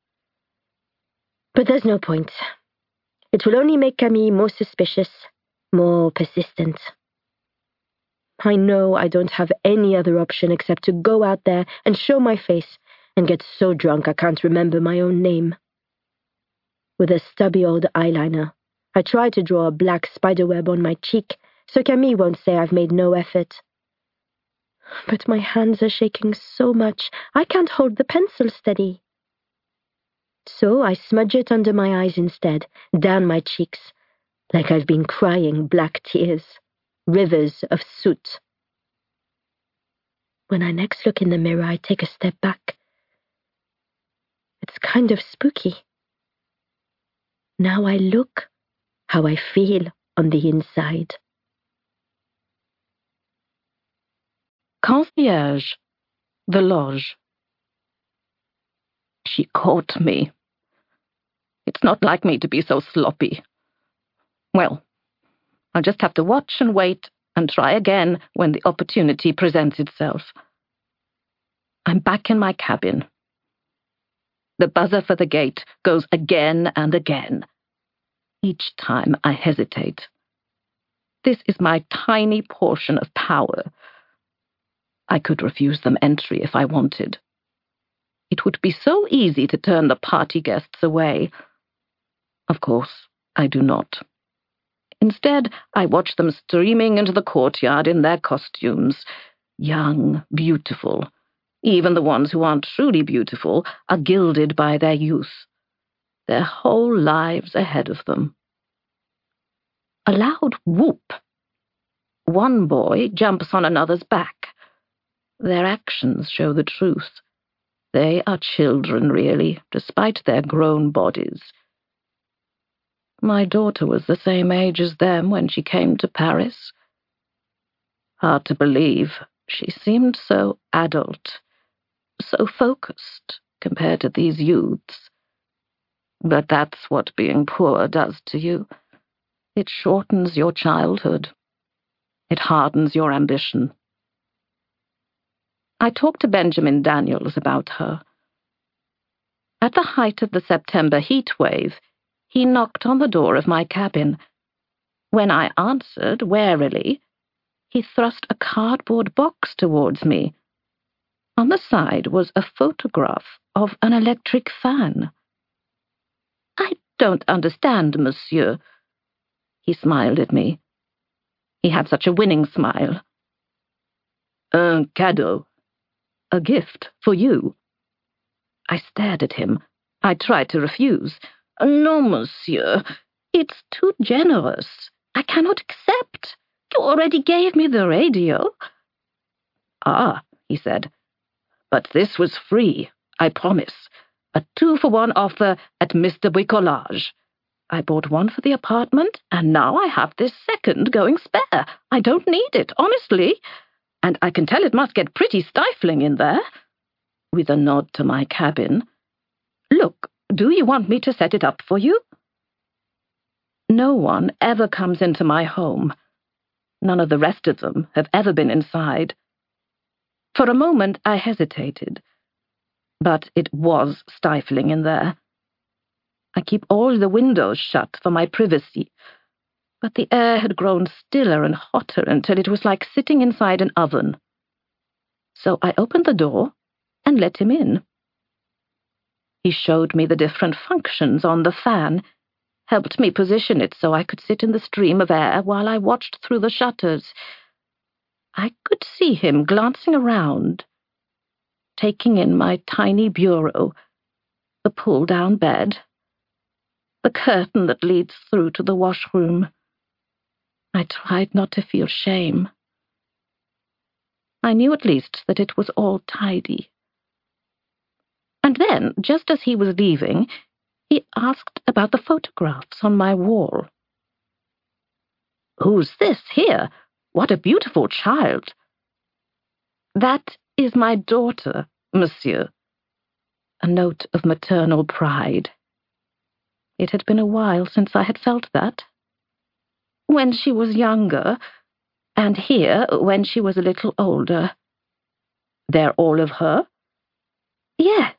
But there's no point. It will only make Camille more suspicious, more persistent. I know I don't have any other option except to go out there and show my face and get so drunk I can't remember my own name. With a stubby old eyeliner, I try to draw a black spiderweb on my cheek so Camille won't say I've made no effort. But my hands are shaking so much I can't hold the pencil steady. So I smudge it under my eyes instead, down my cheeks, like I've been crying black tears, rivers of soot. When I next look in the mirror, I take a step back. It's kind of spooky. Now I look how I feel on the inside. Concierge, the lodge. She caught me. It's not like me to be so sloppy. Well, I'll just have to watch and wait and try again when the opportunity presents itself. I'm back in my cabin. The buzzer for the gate goes again and again. Each time I hesitate. This is my tiny portion of power. I could refuse them entry if I wanted. It would be so easy to turn the party guests away. Of course, I do not. Instead, I watch them streaming into the courtyard in their costumes. Young, beautiful. Even the ones who aren't truly beautiful are gilded by their youth. Their whole lives ahead of them. A loud whoop. One boy jumps on another's back. Their actions show the truth. They are children, really, despite their grown bodies. My daughter was the same age as them when she came to Paris. Hard to believe, she seemed so adult, so focused compared to these youths. But that's what being poor does to you. It shortens your childhood. It hardens your ambition. I talked to Benjamin Daniels about her. At the height of the September heat wave, he knocked on the door of my cabin. When I answered warily, he thrust a cardboard box towards me. On the side was a photograph of an electric fan. I don't understand, monsieur. He smiled at me. He had such a winning smile. Un cadeau. A gift for you. I stared at him. I tried to refuse. No, monsieur. It's too generous. I cannot accept. You already gave me the radio. Ah, he said. But this was free, I promise. A 2-for-1 offer at Mr. Bricolage. I bought one for the apartment, and now I have this second going spare. I don't need it, honestly. And I can tell it must get pretty stifling in there. With a nod to my cabin. Look, do you want me to set it up for you? No one ever comes into my home. None of the rest of them have ever been inside. For a moment I hesitated. But it was stifling in there. I keep all the windows shut for my privacy. But the air had grown stiller and hotter until it was like sitting inside an oven. So I opened the door and let him in. He showed me the different functions on the fan, helped me position it so I could sit in the stream of air while I watched through the shutters. I could see him glancing around, taking in my tiny bureau, the pull-down bed, the curtain that leads through to the washroom. I tried not to feel shame. I knew at least that it was all tidy. And then, just as he was leaving, he asked about the photographs on my wall. "Who's this here? What a beautiful child!" "That is my daughter, monsieur." A note of maternal pride. It had been a while since I had felt that. "When she was younger, and here when she was a little older." "They're all of her?" "Yes."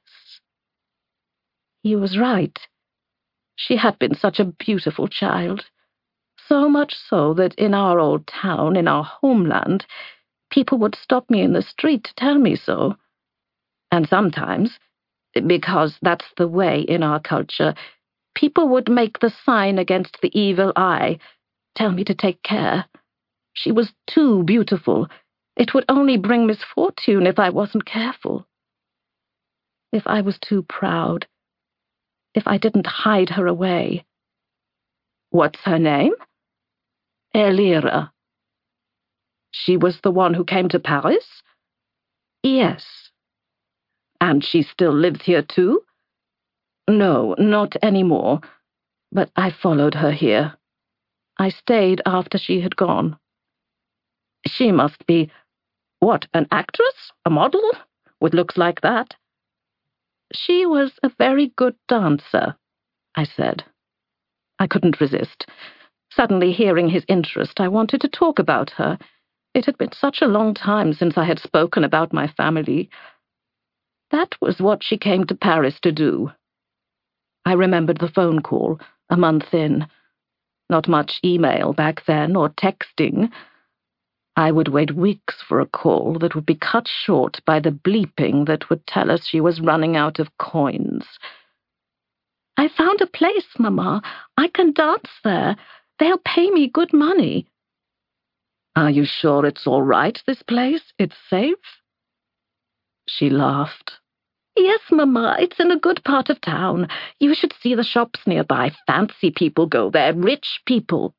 He was right. She had been such a beautiful child. So much so that in our old town, in our homeland, people would stop me in the street to tell me so. And sometimes, because that's the way in our culture, people would make the sign against the evil eye, tell me to take care. She was too beautiful. It would only bring misfortune if I wasn't careful. If I was too proud. If I didn't hide her away. "What's her name?" "Elira." "She was the one who came to Paris?" "Yes." "And she still lives here too?" "No, not anymore. But I followed her here. I stayed after she had gone." "She must be, what, an actress? A model? With looks like that?" "She was a very good dancer," I said. I couldn't resist. Suddenly hearing his interest, I wanted to talk about her. It had been such a long time since I had spoken about my family. That was what she came to Paris to do. I remembered the phone call, a month in. Not much email back then, or texting. I would wait weeks for a call that would be cut short by the bleeping that would tell us she was running out of coins. "I found a place, Mama. I can dance there. They'll pay me good money." "Are you sure it's all right, this place? It's safe?" She laughed. "Yes, Mama, it's in a good part of town. You should see the shops nearby. Fancy people go there, rich people."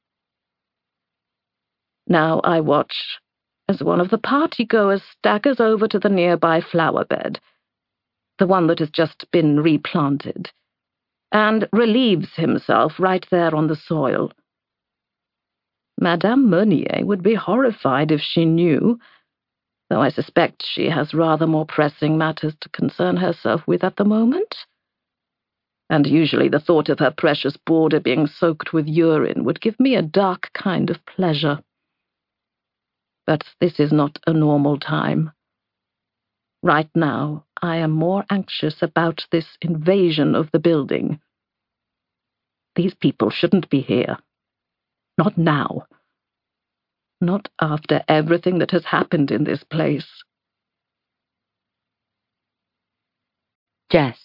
Now I watch as one of the partygoers staggers over to the nearby flower bed, the one that has just been replanted, and relieves himself right there on the soil. Madame Meunier would be horrified if she knew, though I suspect she has rather more pressing matters to concern herself with at the moment. And usually the thought of her precious border being soaked with urine would give me a dark kind of pleasure. But this is not a normal time. Right now, I am more anxious about this invasion of the building. These people shouldn't be here. Not now. Not after everything that has happened in this place. Jess.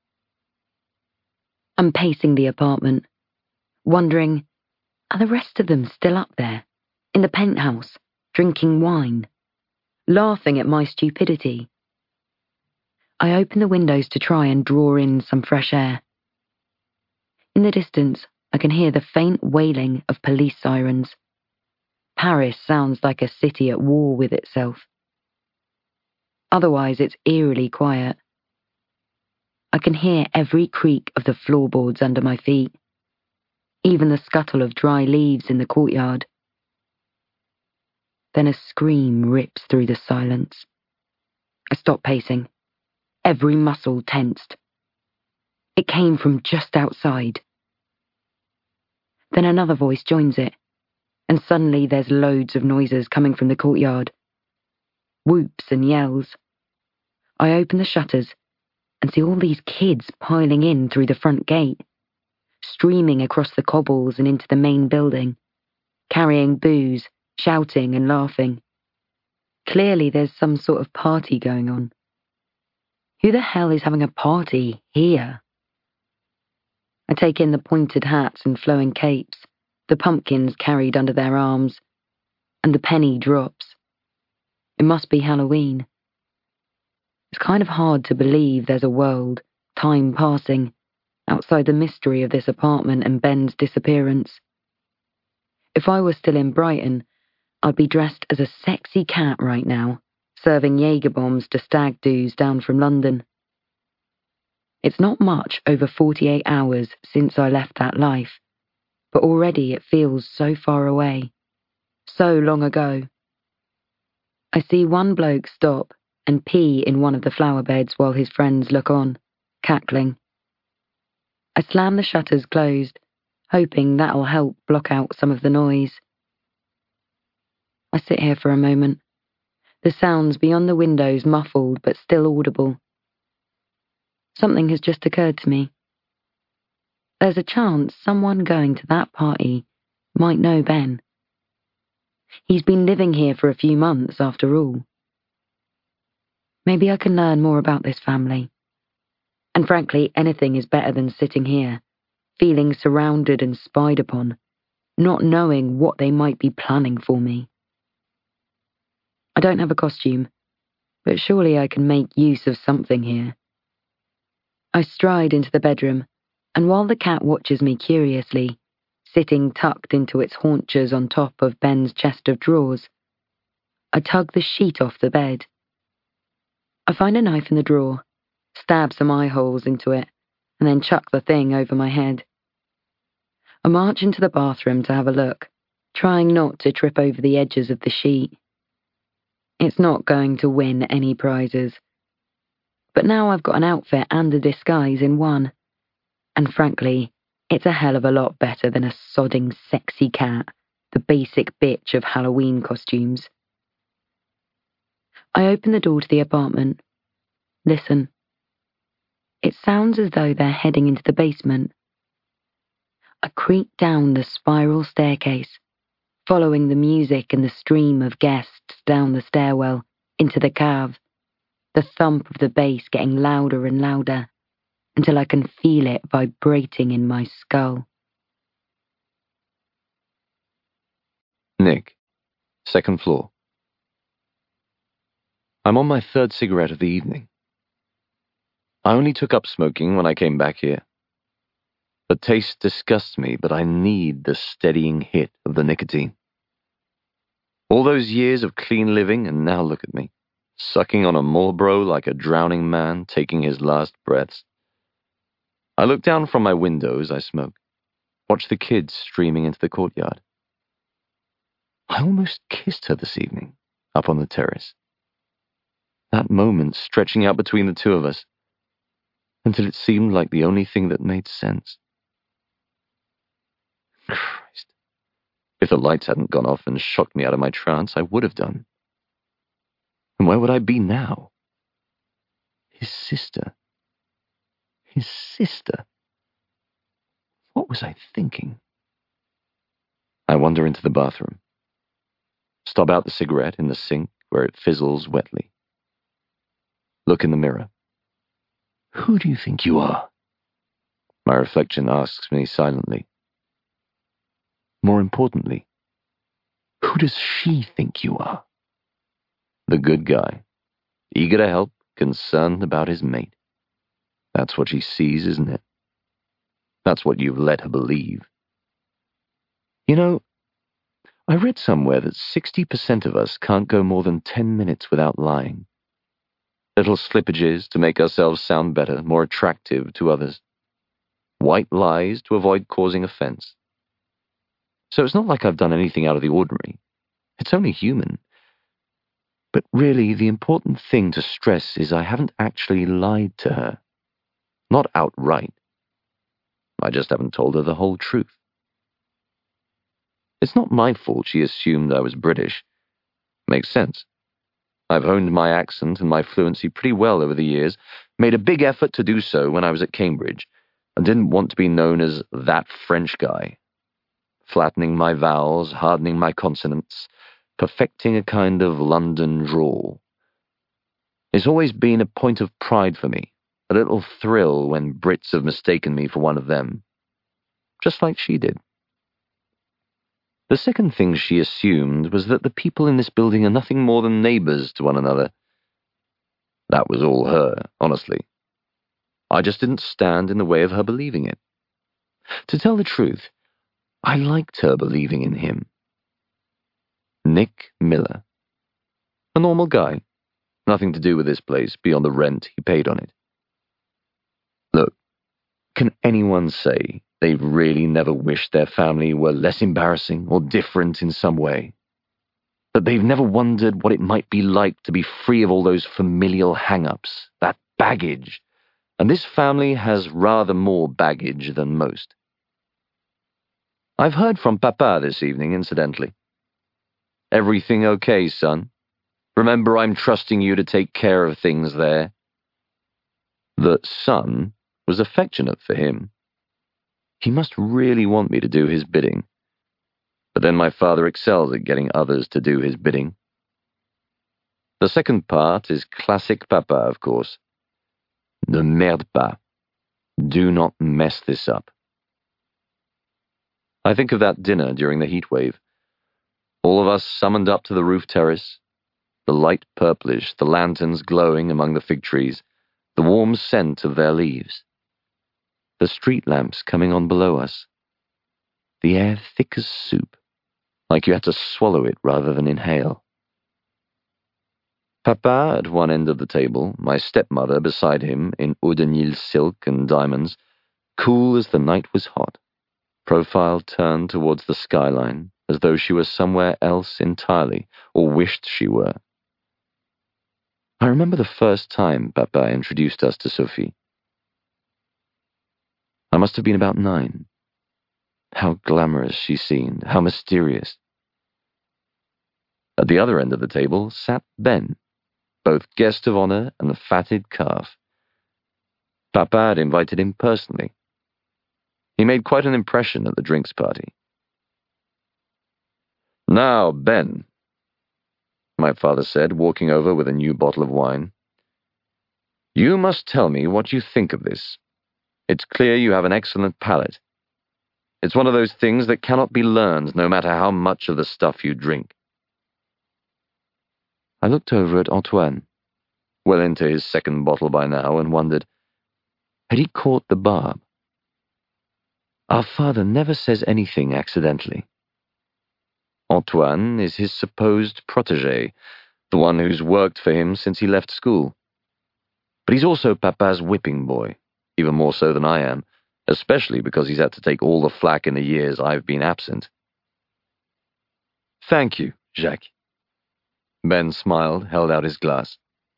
I'm pacing the apartment, wondering, are the rest of them still up there, in the penthouse, drinking wine, laughing at my stupidity? I open the windows to try and draw in some fresh air. In the distance, I can hear the faint wailing of police sirens. Paris sounds like a city at war with itself. Otherwise, it's eerily quiet. I can hear every creak of the floorboards under my feet, even the scuttle of dry leaves in the courtyard. Then a scream rips through the silence. I stop pacing, every muscle tensed. It came from just outside. Then another voice joins it, and suddenly there's loads of noises coming from the courtyard. Whoops and yells. I open the shutters and see all these kids piling in through the front gate, streaming across the cobbles and into the main building, carrying booze, shouting and laughing. Clearly there's some sort of party going on. Who the hell is having a party here? I take in the pointed hats and flowing capes, the pumpkins carried under their arms, and the penny drops. It must be Halloween. It's kind of hard to believe there's a world, time passing, outside the mystery of this apartment and Ben's disappearance. If I were still in Brighton, I'd be dressed as a sexy cat right now, serving Jaeger bombs to stag doos down from London. It's not much over 48 hours since I left that life, but already it feels so far away, so long ago. I see one bloke stop and pee in one of the flower beds while his friends look on, cackling. I slam the shutters closed, hoping that'll help block out some of the noise. I sit here for a moment, the sounds beyond the windows muffled but still audible. Something has just occurred to me. There's a chance someone going to that party might know Ben. He's been living here for a few months after all. Maybe I can learn more about this family. And frankly, anything is better than sitting here, feeling surrounded and spied upon, not knowing what they might be planning for me. I don't have a costume, but surely I can make use of something here. I stride into the bedroom, and while the cat watches me curiously, sitting tucked into its haunches on top of Ben's chest of drawers, I tug the sheet off the bed. I find a knife in the drawer, stab some eye holes into it, and then chuck the thing over my head. I march into the bathroom to have a look, trying not to trip over the edges of the sheet. It's not going to win any prizes. But now I've got an outfit and a disguise in one. And frankly, it's a hell of a lot better than a sodding sexy cat, the basic bitch of Halloween costumes. I open the door to the apartment. Listen. It sounds as though they're heading into the basement. I creak down the spiral staircase, following the music and the stream of guests down the stairwell into the cave, the thump of the bass getting louder and louder until I can feel it vibrating in my skull. Nick, second floor. I'm on my third cigarette of the evening. I only took up smoking when I came back here. The taste disgusts me, but I need the steadying hit of the nicotine. All those years of clean living, and now look at me, sucking on a Marlboro like a drowning man taking his last breaths. I look down from my window as I smoke, watch the kids streaming into the courtyard. I almost kissed her this evening, up on the terrace. That moment stretching out between the two of us, until it seemed like the only thing that made sense. Christ. If the lights hadn't gone off and shocked me out of my trance, I would have done. And where would I be now? His sister. His sister. What was I thinking? I wander into the bathroom. Stub out the cigarette in the sink where it fizzles wetly. Look in the mirror. Who do you think you are? My reflection asks me silently. More importantly, who does she think you are? The good guy, eager to help, concerned about his mate. That's what she sees, isn't it? That's what you've let her believe. You know, I read somewhere that 60% of us can't go more than 10 minutes without lying. Little slippages to make ourselves sound better, more attractive to others. White lies to avoid causing offense. So it's not like I've done anything out of the ordinary. It's only human. But really, the important thing to stress is I haven't actually lied to her. Not outright. I just haven't told her the whole truth. It's not my fault she assumed I was British. Makes sense. I've honed my accent and my fluency pretty well over the years, made a big effort to do so when I was at Cambridge, and didn't want to be known as that French guy. Flattening my vowels, hardening my consonants, perfecting a kind of London drawl. It's always been a point of pride for me, a little thrill when Brits have mistaken me for one of them. Just like she did. The second thing she assumed was that the people in this building are nothing more than neighbors to one another. That was all her, honestly. I just didn't stand in the way of her believing it. To tell the truth, I liked her believing in him. Nick Miller. A normal guy. Nothing to do with this place beyond the rent he paid on it. Look, can anyone say they've really never wished their family were less embarrassing or different in some way? That they've never wondered what it might be like to be free of all those familial hang-ups, that baggage? And this family has rather more baggage than most. I've heard from Papa this evening, incidentally. Everything okay, son? Remember, I'm trusting you to take care of things there. The son was affectionate for him. He must really want me to do his bidding. But then my father excels at getting others to do his bidding. The second part is classic Papa, of course. Ne merde pas. Do not mess this up. I think of that dinner during the heat wave. All of us summoned up to the roof terrace, the light purplish, the lanterns glowing among the fig trees, the warm scent of their leaves, the street lamps coming on below us, the air thick as soup, like you had to swallow it rather than inhale. Papa at one end of the table, my stepmother beside him in eau de Nil silk and diamonds, cool as the night was hot, profile turned towards the skyline as though she were somewhere else entirely, or wished she were. I remember the first time Papa introduced us to Sophie. I must have been about 9. How glamorous she seemed, how mysterious. At the other end of the table sat Ben, both guest of honor and the fatted calf. Papa had invited him personally. He made quite an impression at the drinks party. Now, Ben, my father said, walking over with a new bottle of wine, you must tell me what you think of this. It's clear you have an excellent palate. It's one of those things that cannot be learned no matter how much of the stuff you drink. I looked over at Antoine, well into his second bottle by now, and wondered, had he caught the barb? Our father never says anything accidentally. Antoine is his supposed protégé, the one who's worked for him since he left school. But he's also Papa's whipping boy, even more so than I am, especially because he's had to take all the flack in the years I've been absent. Thank you, Jacques. Ben smiled, held out his glass.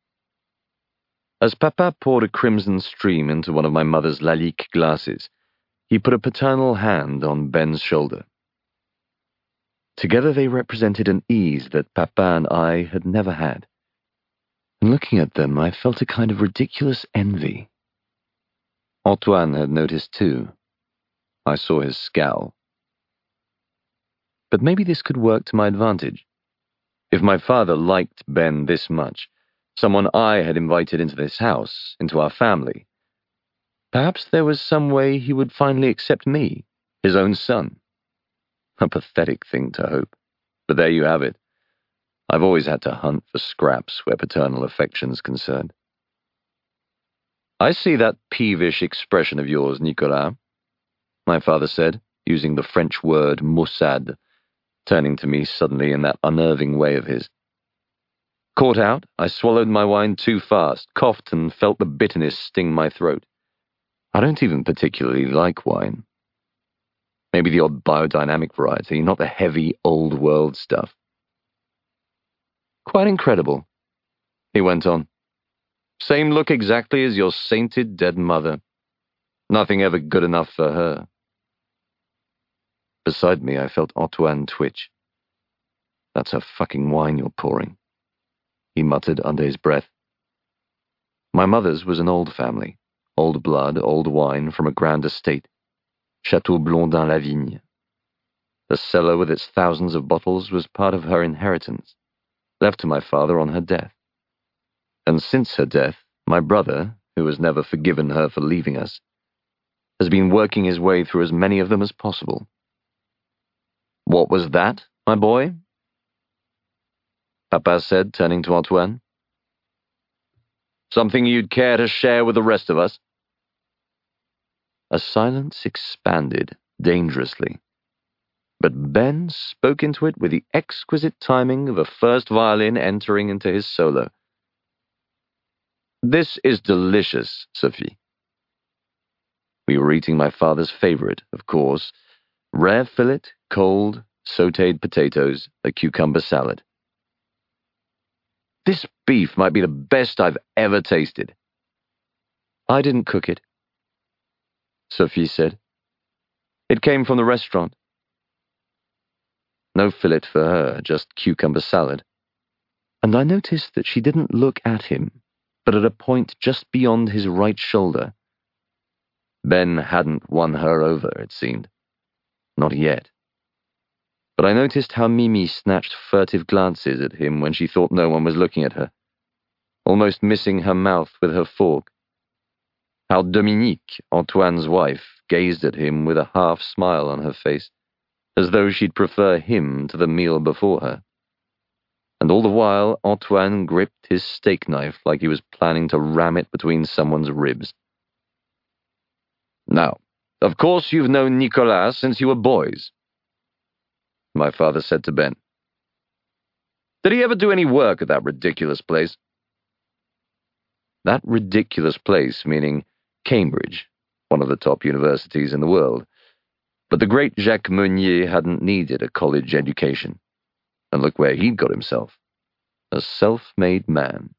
As Papa poured a crimson stream into one of my mother's Lalique glasses, he put a paternal hand on Ben's shoulder. Together they represented an ease that Papa and I had never had. And looking at them, I felt a kind of ridiculous envy. Antoine had noticed too. I saw his scowl. But maybe this could work to my advantage. If my father liked Ben this much, someone I had invited into this house, into our family, perhaps there was some way he would finally accept me, his own son. A pathetic thing to hope, but there you have it. I've always had to hunt for scraps where paternal affection's concerned. I see that peevish expression of yours, Nicolas, my father said, using the French word maussade, turning to me suddenly in that unnerving way of his. Caught out, I swallowed my wine too fast, coughed, and felt the bitterness sting my throat. I don't even particularly like wine. Maybe the odd biodynamic variety, not the heavy, old-world stuff. Quite incredible, he went on. Same look exactly as your sainted dead mother. Nothing ever good enough for her. Beside me, I felt Antoine twitch. That's a fucking wine you're pouring, he muttered under his breath. My mother's was an old family, old blood, old wine from a grand estate, Chateau Blondin-Lavigne. The cellar with its thousands of bottles was part of her inheritance, left to my father on her death. And since her death, my brother, who has never forgiven her for leaving us, has been working his way through as many of them as possible. What was that, my boy? Papa said, turning to Antoine. Something you'd care to share with the rest of us? A silence expanded dangerously, but Ben spoke into it with the exquisite timing of a first violin entering into his solo. This is delicious, Sophie. We were eating my father's favorite, of course, rare fillet, cold, sautéed potatoes, a cucumber salad. This beef might be the best I've ever tasted. I didn't cook it, Sophie said. It came from the restaurant. No fillet for her, just cucumber salad. And I noticed that she didn't look at him, but at a point just beyond his right shoulder. Ben hadn't won her over, it seemed. Not yet. But I noticed how Mimi snatched furtive glances at him when she thought no one was looking at her, almost missing her mouth with her fork. How Dominique, Antoine's wife, gazed at him with a half-smile on her face, as though she'd prefer him to the meal before her. And all the while, Antoine gripped his steak knife like he was planning to ram it between someone's ribs. Now, of course you've known Nicolas since you were boys, my father said to Ben. Did he ever do any work at that ridiculous place? That ridiculous place meaning Cambridge, one of the top universities in the world. But the great Jacques Meunier hadn't needed a college education. And look where he'd got himself. A self-made man.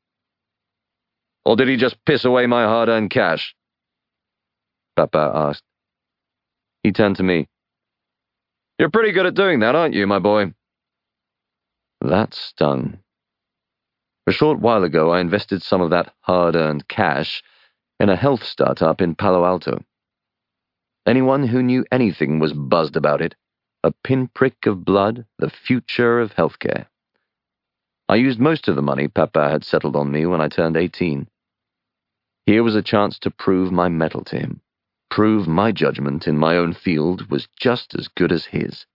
Or did he just piss away my hard-earned cash? Papa asked. He turned to me. You're pretty good at doing that, aren't you, my boy? That stung. A short while ago, I invested some of that hard-earned cash in a health startup in Palo Alto. Anyone who knew anything was buzzed about it. A pinprick of blood, the future of healthcare. I used most of the money Papa had settled on me when I turned 18. Here was a chance to prove my mettle to him, prove my judgment in my own field was just as good as his.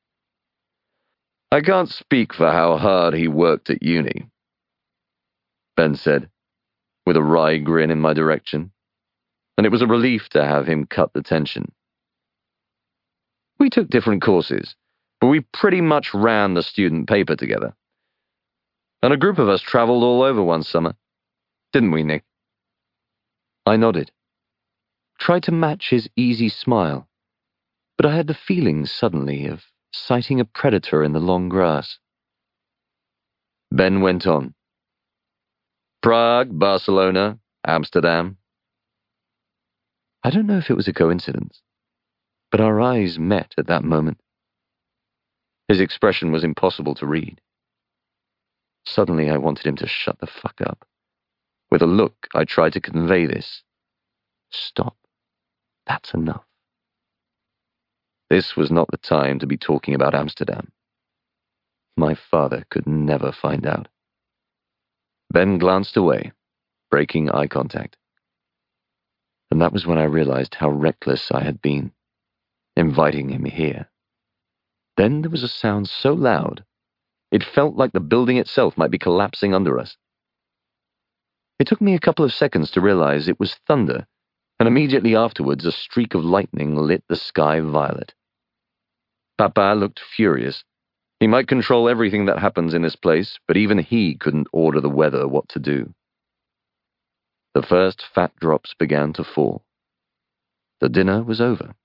I can't speak for how hard he worked at uni, Ben said, with a wry grin in my direction, and it was a relief to have him cut the tension. We took different courses, but we pretty much ran the student paper together. And a group of us traveled all over one summer. Didn't we, Nick? I nodded, tried to match his easy smile, but I had the feeling suddenly of sighting a predator in the long grass. Ben went on. Prague, Barcelona, Amsterdam. I don't know if it was a coincidence, but our eyes met at that moment. His expression was impossible to read. Suddenly I wanted him to shut the fuck up. With a look, I tried to convey this. Stop. That's enough. This was not the time to be talking about Amsterdam. My father could never find out. Ben glanced away, breaking eye contact. And that was when I realized how reckless I had been, inviting him here. Then there was a sound so loud, it felt like the building itself might be collapsing under us. It took me a couple of seconds to realize it was thunder, and immediately afterwards a streak of lightning lit the sky violet. Papa looked furious. He might control everything that happens in this place, but even he couldn't order the weather what to do. The first fat drops began to fall. The dinner was over.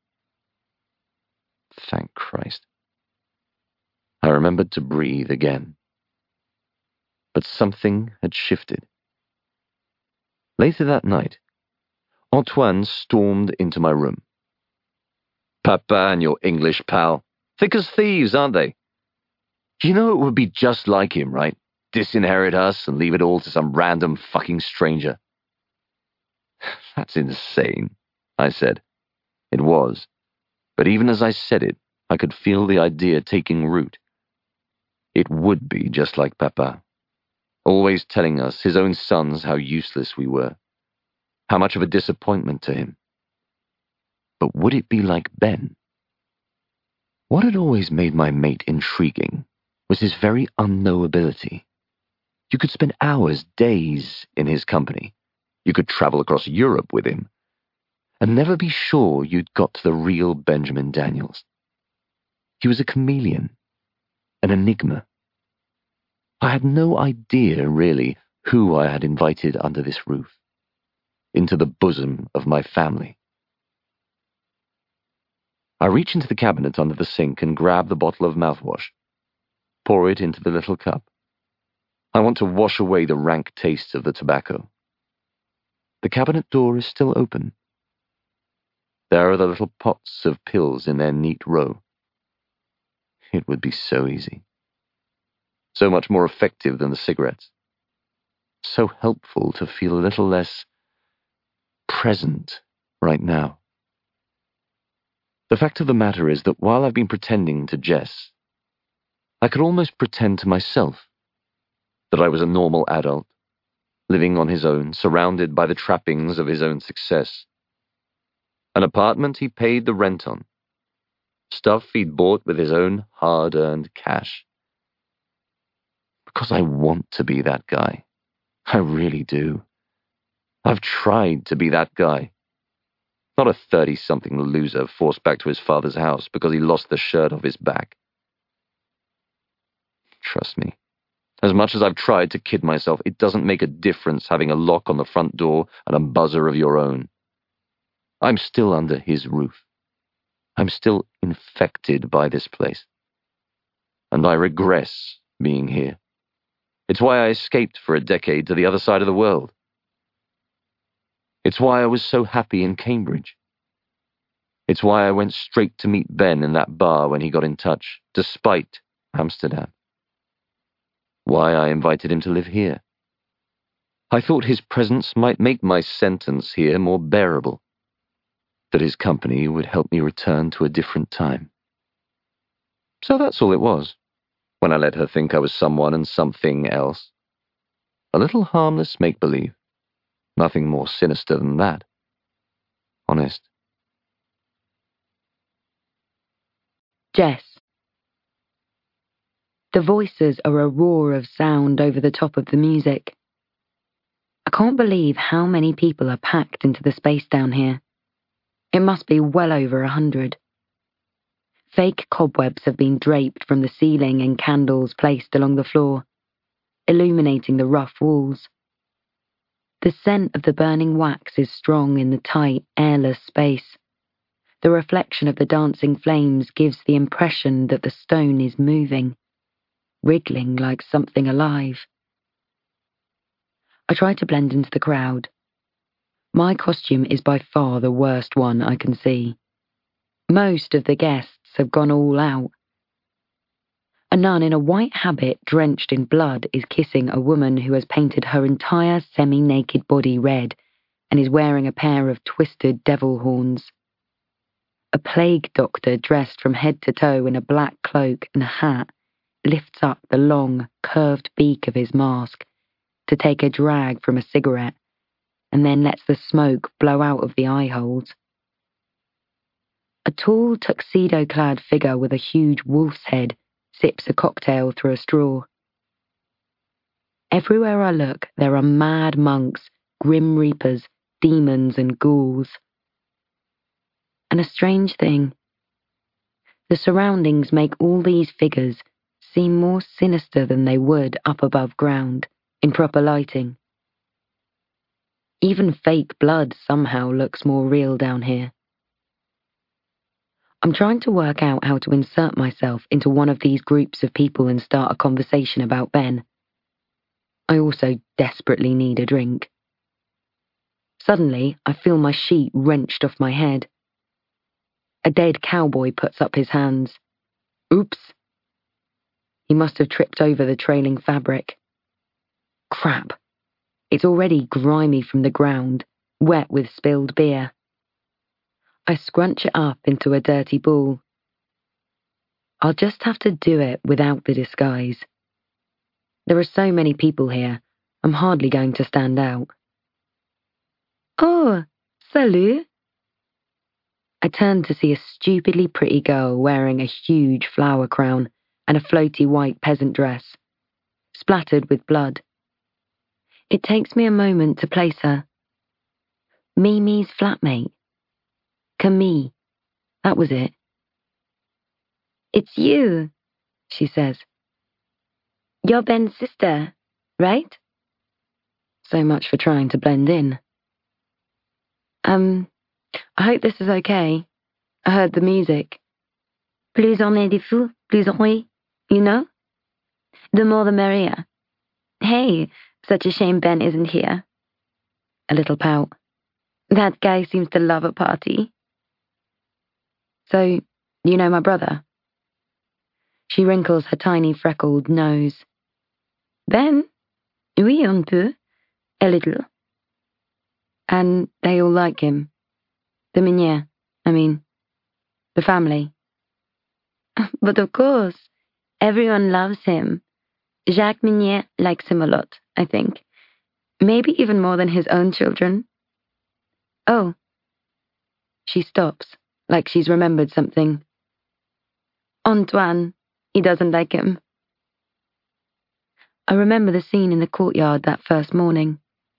Thank Christ. I remembered to breathe again. But something had shifted. Later that night, Antoine stormed into my room. Papa and your English pal. Thick as thieves, aren't they? You know it would be just like him, right? Disinherit us and leave it all to some random fucking stranger. That's insane, I said. It was. But even as I said it, I could feel the idea taking root. It would be just like Papa, always telling us, his own sons, how useless we were, how much of a disappointment to him. But would it be like Ben? What had always made my mate intriguing was his very unknowability. You could spend hours, days in his company. You could travel across Europe with him, and never be sure you'd got to the real Benjamin Daniels. He was a chameleon, an enigma. I had no idea, really, who I had invited under this roof, into the bosom of my family. I reach into the cabinet under the sink and grab the bottle of mouthwash. Pour it into the little cup. I want to wash away the rank taste of the tobacco. The cabinet door is still open. There are the little pots of pills in their neat row. It would be so easy. So much more effective than the cigarettes. So helpful to feel a little less present right now. The fact of the matter is that while I've been pretending to Jess, I could almost pretend to myself that I was a normal adult, living on his own, surrounded by the trappings of his own success. An apartment he paid the rent on. Stuff he'd bought with his own hard-earned cash. Because I want to be that guy. I really do. I've tried to be that guy. Not a 30-something loser forced back to his father's house because he lost the shirt off his back. Trust me. As much as I've tried to kid myself, it doesn't make a difference having a lock on the front door and a buzzer of your own. I'm still under his roof. I'm still infected by this place. And I regress being here. It's why I escaped for a decade to the other side of the world. It's why I was so happy in Cambridge. It's why I went straight to meet Ben in that bar when he got in touch, despite Amsterdam. Why I invited him to live here. I thought his presence might make my sentence here more bearable, that his company would help me return to a different time. So that's all it was, when I let her think I was someone and something else. A little harmless make-believe. Nothing more sinister than that. Honest. Jess. The voices are a roar of sound over the top of the music. I can't believe how many people are packed into the space down here. It must be well over 100. Fake cobwebs have been draped from the ceiling and candles placed along the floor, illuminating the rough walls. The scent of the burning wax is strong in the tight, airless space. The reflection of the dancing flames gives the impression that the stone is moving, wriggling like something alive. I try to blend into the crowd. My costume is by far the worst one I can see. Most of the guests have gone all out. A nun in a white habit drenched in blood is kissing a woman who has painted her entire semi-naked body red and is wearing a pair of twisted devil horns. A plague doctor dressed from head to toe in a black cloak and hat lifts up the long, curved beak of his mask to take a drag from a cigarette and then lets the smoke blow out of the eye holes. A tall, tuxedo-clad figure with a huge wolf's head sips a cocktail through a straw. Everywhere I look, there are mad monks, grim reapers, demons and ghouls. And a strange thing, the surroundings make all these figures seem more sinister than they would up above ground, in proper lighting. Even fake blood somehow looks more real down here. I'm trying to work out how to insert myself into one of these groups of people and start a conversation about Ben. I also desperately need a drink. Suddenly, I feel my sheet wrenched off my head. A dead cowboy puts up his hands. Oops. He must have tripped over the trailing fabric. Crap. It's already grimy from the ground, wet with spilled beer. I scrunch it up into a dirty ball. I'll just have to do it without the disguise. There are so many people here, I'm hardly going to stand out. Oh, salut. I turn to see a stupidly pretty girl wearing a huge flower crown and a floaty white peasant dress, splattered with blood. It takes me a moment to place her. Mimi's flatmate. Camille. That was it. It's you, she says. You're Ben's sister, right? So much for trying to blend in. I hope this is okay. I heard the music. Plus on est des fous, plus on rit, you know? The more the merrier. Hey, such a shame Ben isn't here. A little pout. That guy seems to love a party. So, you know my brother? She wrinkles her tiny freckled nose. Ben? Oui, un peu. A little. And they all like him. The Minier, I mean. The family. But of course, everyone loves him. Jacques Minier likes him a lot, I think. Maybe even more than his own children. Oh. She stops, like she's remembered something. Antoine, he doesn't like him. I remember the scene in the courtyard that first morning.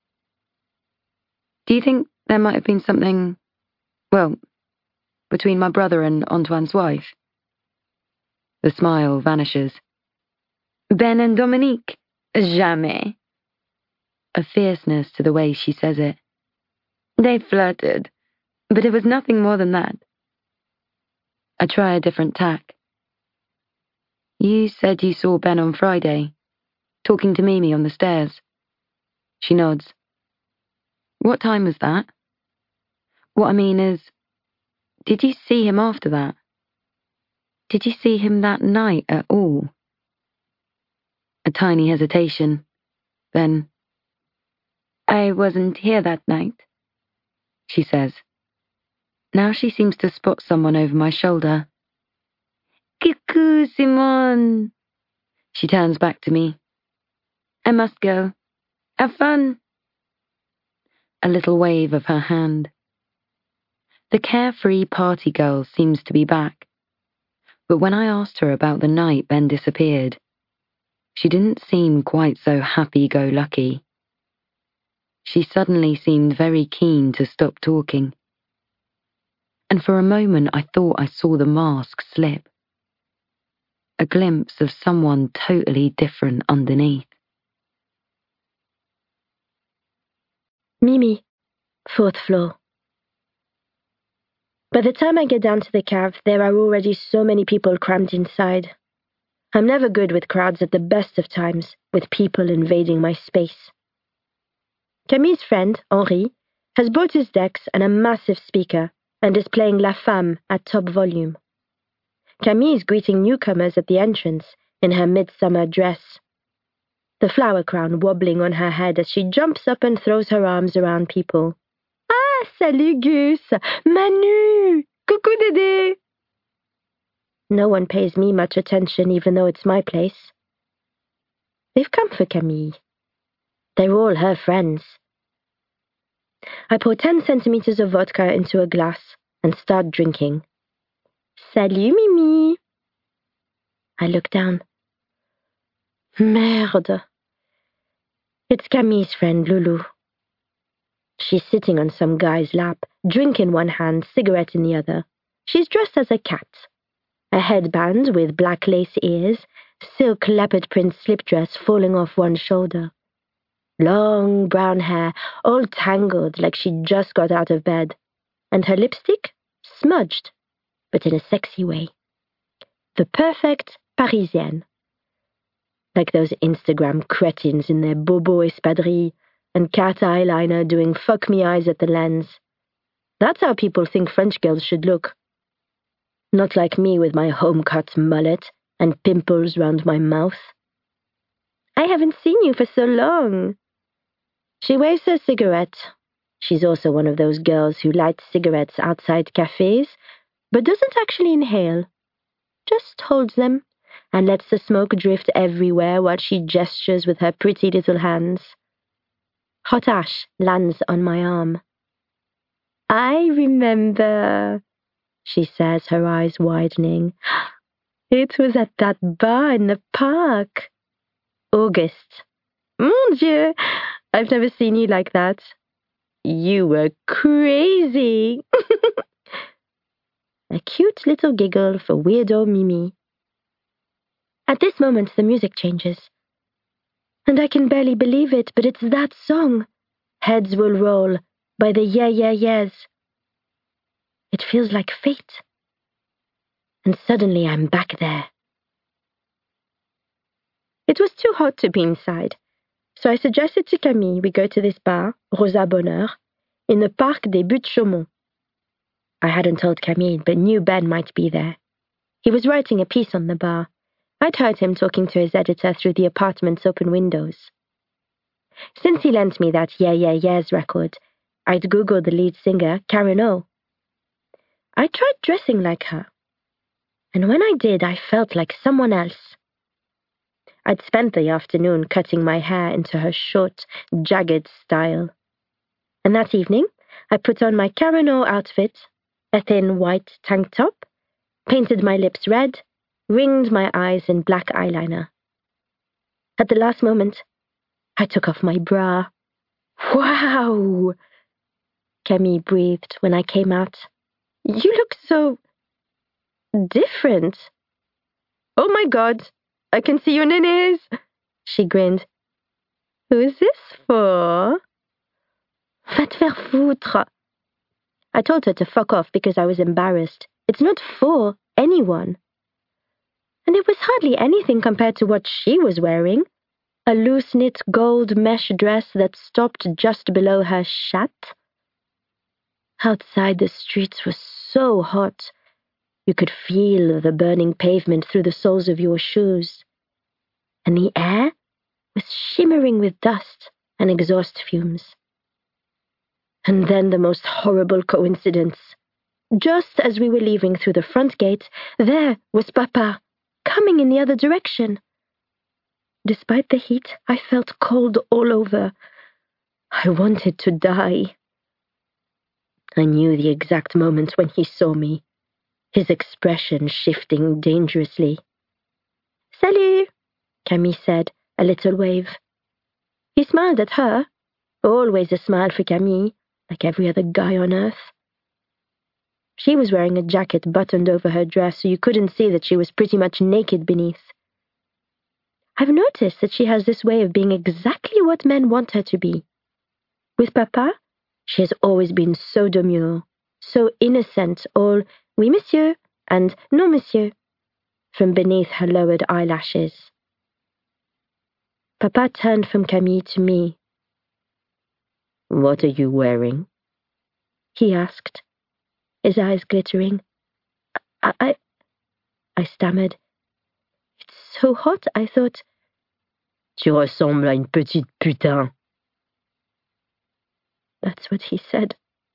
Do you think there might have been something, well, between my brother and Antoine's wife? The smile vanishes. Ben and Dominique? Jamais. A fierceness to the way she says it. They flirted, but it was nothing more than that. I try a different tack. You said you saw Ben on Friday, talking to Mimi on the stairs. She nods. What time was that? What I mean is, did you see him after that? Did you see him that night at all? A tiny hesitation. Then, I wasn't here that night, she says. Now she seems to spot someone over my shoulder. Coucou, Simone. She turns back to me. I must go. Have fun. A little wave of her hand. The carefree party girl seems to be back. But when I asked her about the night Ben disappeared, she didn't seem quite so happy-go-lucky. She suddenly seemed very keen to stop talking. And for a moment I thought I saw the mask slip. A glimpse of someone totally different underneath. Mimi, 4th floor. By the time I get down to the cave, there are already so many people crammed inside. I'm never good with crowds at the best of times, with people invading my space. Camille's friend, Henri, has brought his decks and a massive speaker and is playing La Femme at top volume. Camille is greeting newcomers at the entrance in her midsummer dress, the flower crown wobbling on her head as she jumps up and throws her arms around people. Ah, salut Gus! Manu! Coucou Dédé! No one pays me much attention even though it's my place. They've come for Camille. They're all her friends. I pour 10 centimeters of vodka into a glass and start drinking. Salut Mimi! I look down. Merde! It's Camille's friend Loulou. She's sitting on some guy's lap, drink in one hand, cigarette in the other. She's dressed as a cat. A headband with black lace ears, silk leopard print slip dress falling off one shoulder. Long brown hair, all tangled like she'd just got out of bed. And her lipstick? Smudged, but in a sexy way. The perfect Parisienne. Like those Instagram cretins in their bobo espadrilles and cat eyeliner doing fuck me eyes at the lens. That's how people think French girls should look. Not like me with my home-cut mullet and pimples round my mouth. I haven't seen you for so long. She waves her cigarette. She's also one of those girls who light cigarettes outside cafes, but doesn't actually inhale. Just holds them and lets the smoke drift everywhere while she gestures with her pretty little hands. Hot ash lands on my arm. I remember, she says, her eyes widening. It was at that bar in the park. August. Mon Dieu, I've never seen you like that. You were crazy. A cute little giggle for weirdo Mimi. At this moment, the music changes. And I can barely believe it, but it's that song, Heads Will Roll, by the Yeah Yeah Yeahs. It feels like fate. and suddenly I'm back there. It was too hot to be inside, so I suggested to Camille we go to this bar, Rosa Bonheur, in the Parc des Buttes-Chaumont. I hadn't told Camille, but knew Ben might be there. He was writing a piece on the bar. I'd heard him talking to his editor through the apartment's open windows. Since he lent me that Yeah Yeah Yeahs record, I'd Googled the lead singer, Karen O. I tried dressing like her, and when I did, I felt like someone else. I'd spent the afternoon cutting my hair into her short, jagged style. And that evening, I put on my Karen O outfit, a thin white tank top, painted my lips red, ringed my eyes in black eyeliner. At the last moment, I took off my bra. Wow! Camille breathed when I came out. You look so different. Oh my God, I can see your nénés, she grinned. Who is this for? Va te faire foutre. I told her to fuck off because I was embarrassed. It's not for anyone. And it was hardly anything compared to what she was wearing. A loose-knit gold mesh dress that stopped just below her chatte. Outside, the streets were so hot. You could feel the burning pavement through the soles of your shoes. And the air was shimmering with dust and exhaust fumes. And then the most horrible coincidence. Just as we were leaving through the front gate, there was Papa, coming in the other direction. Despite the heat, I felt cold all over. I wanted to die. I knew the exact moment when he saw me, his expression shifting dangerously. Salut, Camille said, a little wave. He smiled at her, always a smile for Camille, like every other guy on earth. She was wearing a jacket buttoned over her dress, so you couldn't see that she was pretty much naked beneath. I've noticed that she has this way of being exactly what men want her to be. With Papa, she has always been so demure, so innocent, all oui monsieur and non monsieur, from beneath her lowered eyelashes. Papa turned from Camille to me. What are you wearing? He asked, his eyes glittering. I stammered. It's so hot, I thought. Tu ressembles à une petite putain. That's what he said.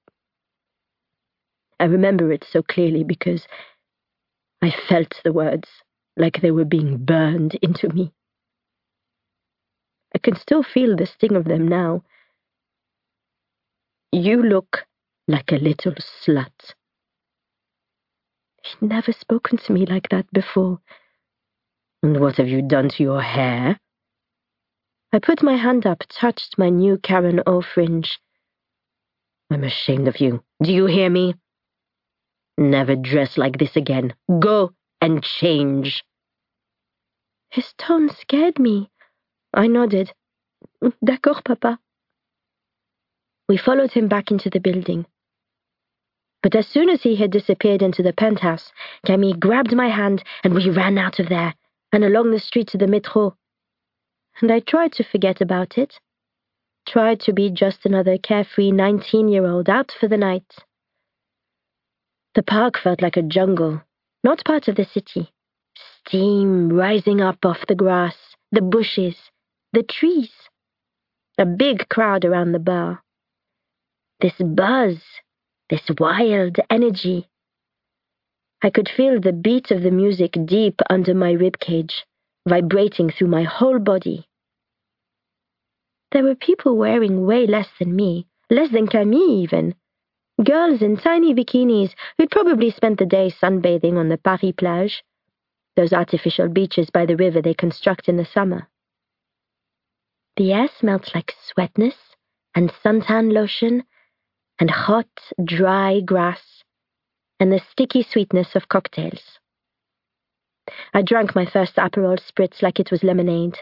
I remember it so clearly because I felt the words like they were being burned into me. I can still feel the sting of them now. You look like a little slut. He'd never spoken to me like that before. And what have you done to your hair? I put my hand up, touched my new Karen O fringe. I'm ashamed of you. Do you hear me? Never dress like this again. Go and change. His tone scared me. I nodded. D'accord, Papa. We followed him back into the building. But as soon as he had disappeared into the penthouse, Camille grabbed my hand and we ran out of there and along the street to the métro. And I tried to forget about it. Tried to be just another carefree 19-year-old out for the night. The park felt like a jungle, not part of the city. Steam rising up off the grass, the bushes, the trees. A big crowd around the bar. This buzz, this wild energy. I could feel the beat of the music deep under my ribcage, vibrating through my whole body. There were people wearing way less than me, less than Camille even. Girls in tiny bikinis who'd probably spent the day sunbathing on the Paris plage, those artificial beaches by the river they construct in the summer. The air smelt like sweatness and suntan lotion and hot, dry grass and the sticky sweetness of cocktails. I drank my first Aperol Spritz like it was lemonade.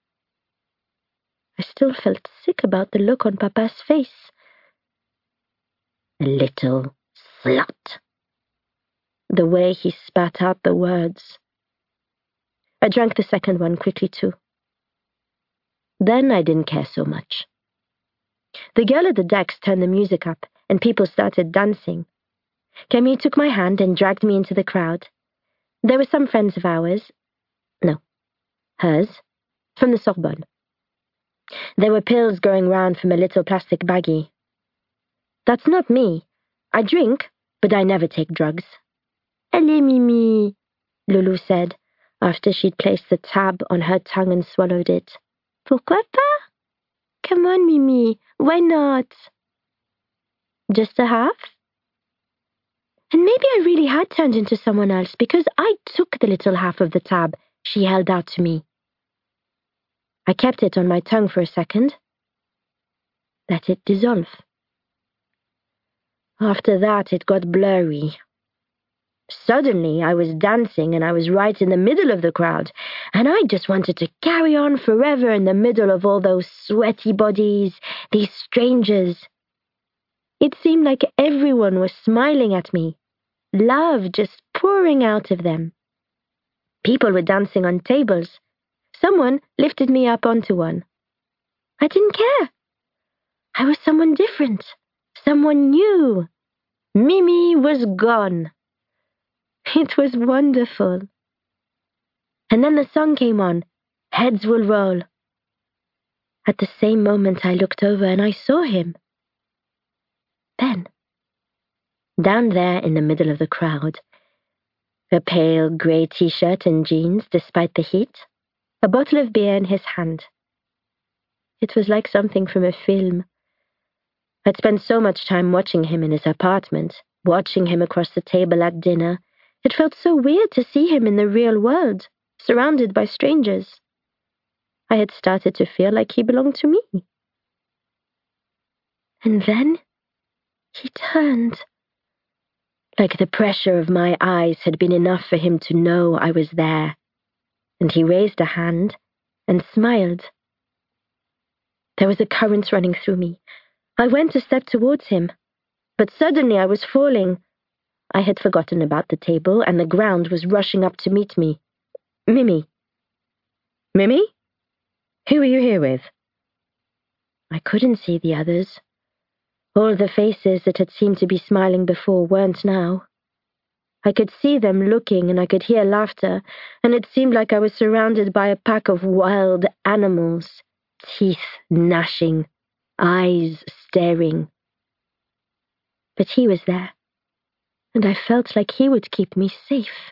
I still felt sick about the look on Papa's face. A little slut. the way he spat out the words. I drank the second one quickly too. Then I didn't care so much. The girl at the decks turned the music up, and people started dancing. Camille took my hand and dragged me into the crowd. There were some friends of ours. No, hers, from the Sorbonne. There were pills going round from a little plastic baggie. That's not me. I drink, but I never take drugs. Allez, Mimi, Loulou said, after she'd placed the tab on her tongue and swallowed it. Pourquoi pas? Come on, Mimi, why not? Just a half? And maybe I really had turned into someone else because I took the little half of the tab she held out to me. I kept it on my tongue for a second. Let it dissolve. After that, it got blurry. Suddenly, I was dancing and I was right in the middle of the crowd, and I just wanted to carry on forever in the middle of all those sweaty bodies, these strangers. It seemed like everyone was smiling at me, love just pouring out of them. People were dancing on tables. Someone lifted me up onto one. I didn't care. I was someone different, someone new. Mimi was gone. It was wonderful. And then the song came on, Heads Will Roll. At the same moment I looked over and I saw him. Ben. Down there in the middle of the crowd, a pale grey t-shirt and jeans despite the heat, a bottle of beer in his hand. It was like something from a film. I'd spent so much time watching him in his apartment, watching him across the table at dinner. It felt so weird to see him in the real world, surrounded by strangers. I had started to feel like he belonged to me. And then he turned. Like the pressure of my eyes had been enough for him to know I was there. And he raised a hand and smiled. There was a current running through me. I went to step towards him, but suddenly I was falling. I had forgotten about the table, and the ground was rushing up to meet me. Mimi. Mimi? Who are you here with? I couldn't see the others. All the faces that had seemed to be smiling before weren't now. I could see them looking, and I could hear laughter, and it seemed like I was surrounded by a pack of wild animals, teeth gnashing, eyes staring. But he was there, and I felt like he would keep me safe.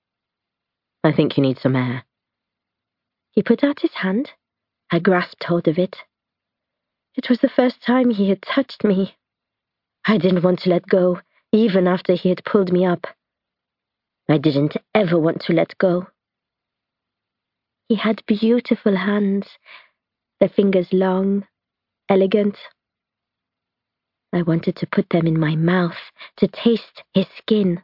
I think you need some air. He put out his hand. I grasped hold of it. It was the first time he had touched me. I didn't want to let go, even after he had pulled me up. I didn't ever want to let go. He had beautiful hands, their fingers long, elegant. I wanted to put them in my mouth, to taste his skin.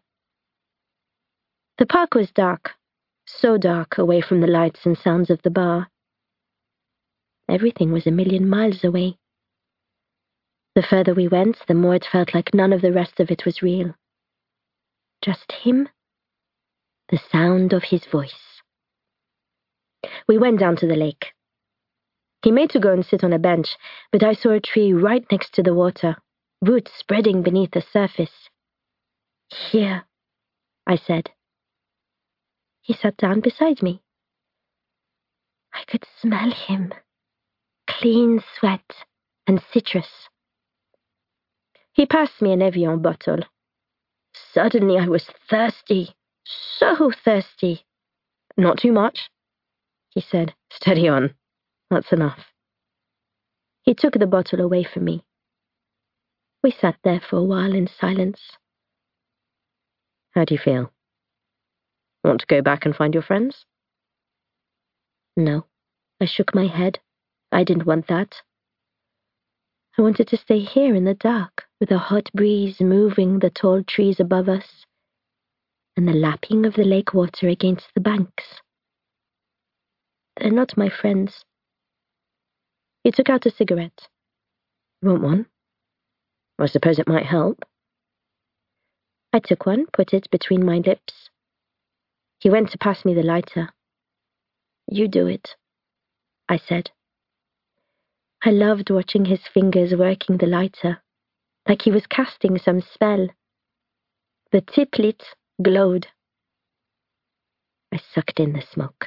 The park was dark, so dark away from the lights and sounds of the bar. Everything was a million miles away. The further we went, the more it felt like none of the rest of it was real. Just him, the sound of his voice. We went down to the lake. He made to go and sit on a bench, but I saw a tree right next to the water, roots spreading beneath the surface. Here, I said. He sat down beside me. I could smell him. Clean sweat and citrus. He passed me an Evian bottle. Suddenly I was thirsty, so thirsty. Not too much, he said. Steady on. That's enough. He took the bottle away from me. We sat there for a while in silence. How do you feel? Want to go back and find your friends? No. I shook my head. I didn't want that. I wanted to stay here in the dark, with a hot breeze moving the tall trees above us, and the lapping of the lake water against the banks. They're not my friends. He took out a cigarette. Want one? I suppose it might help. I took one, put it between my lips. He went to pass me the lighter. You do it, I said. I loved watching his fingers working the lighter, like he was casting some spell. The tip lit glowed. I sucked in the smoke.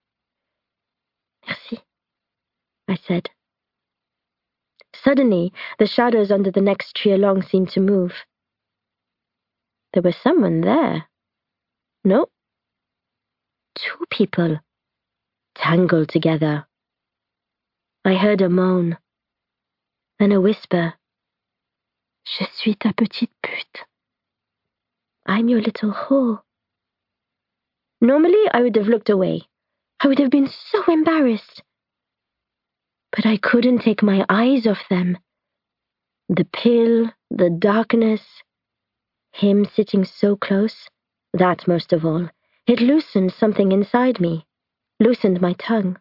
Merci, I said. Suddenly, the shadows under the next tree along seemed to move. There was someone there. No. 2 people, tangled together. I heard a moan, then a whisper. Je suis ta petite pute. I'm your little whore. Normally, I would have looked away. I would have been so embarrassed. But I couldn't take my eyes off them. The pill, the darkness, him sitting so close, that most of all. It loosened something inside me, loosened my tongue.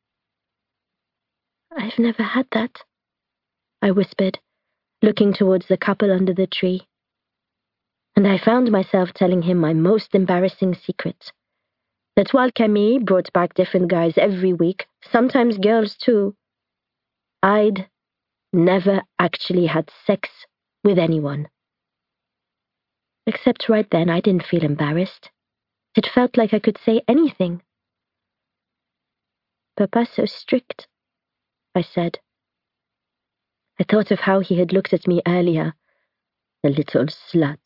I've never had that, I whispered, looking towards the couple under the tree. And I found myself telling him my most embarrassing secret. That while Camille brought back different guys every week, sometimes girls too, I'd never actually had sex with anyone. Except right then I didn't feel embarrassed. It felt like I could say anything. Papa's so strict, I said. I thought of how he had looked at me earlier. The little slut.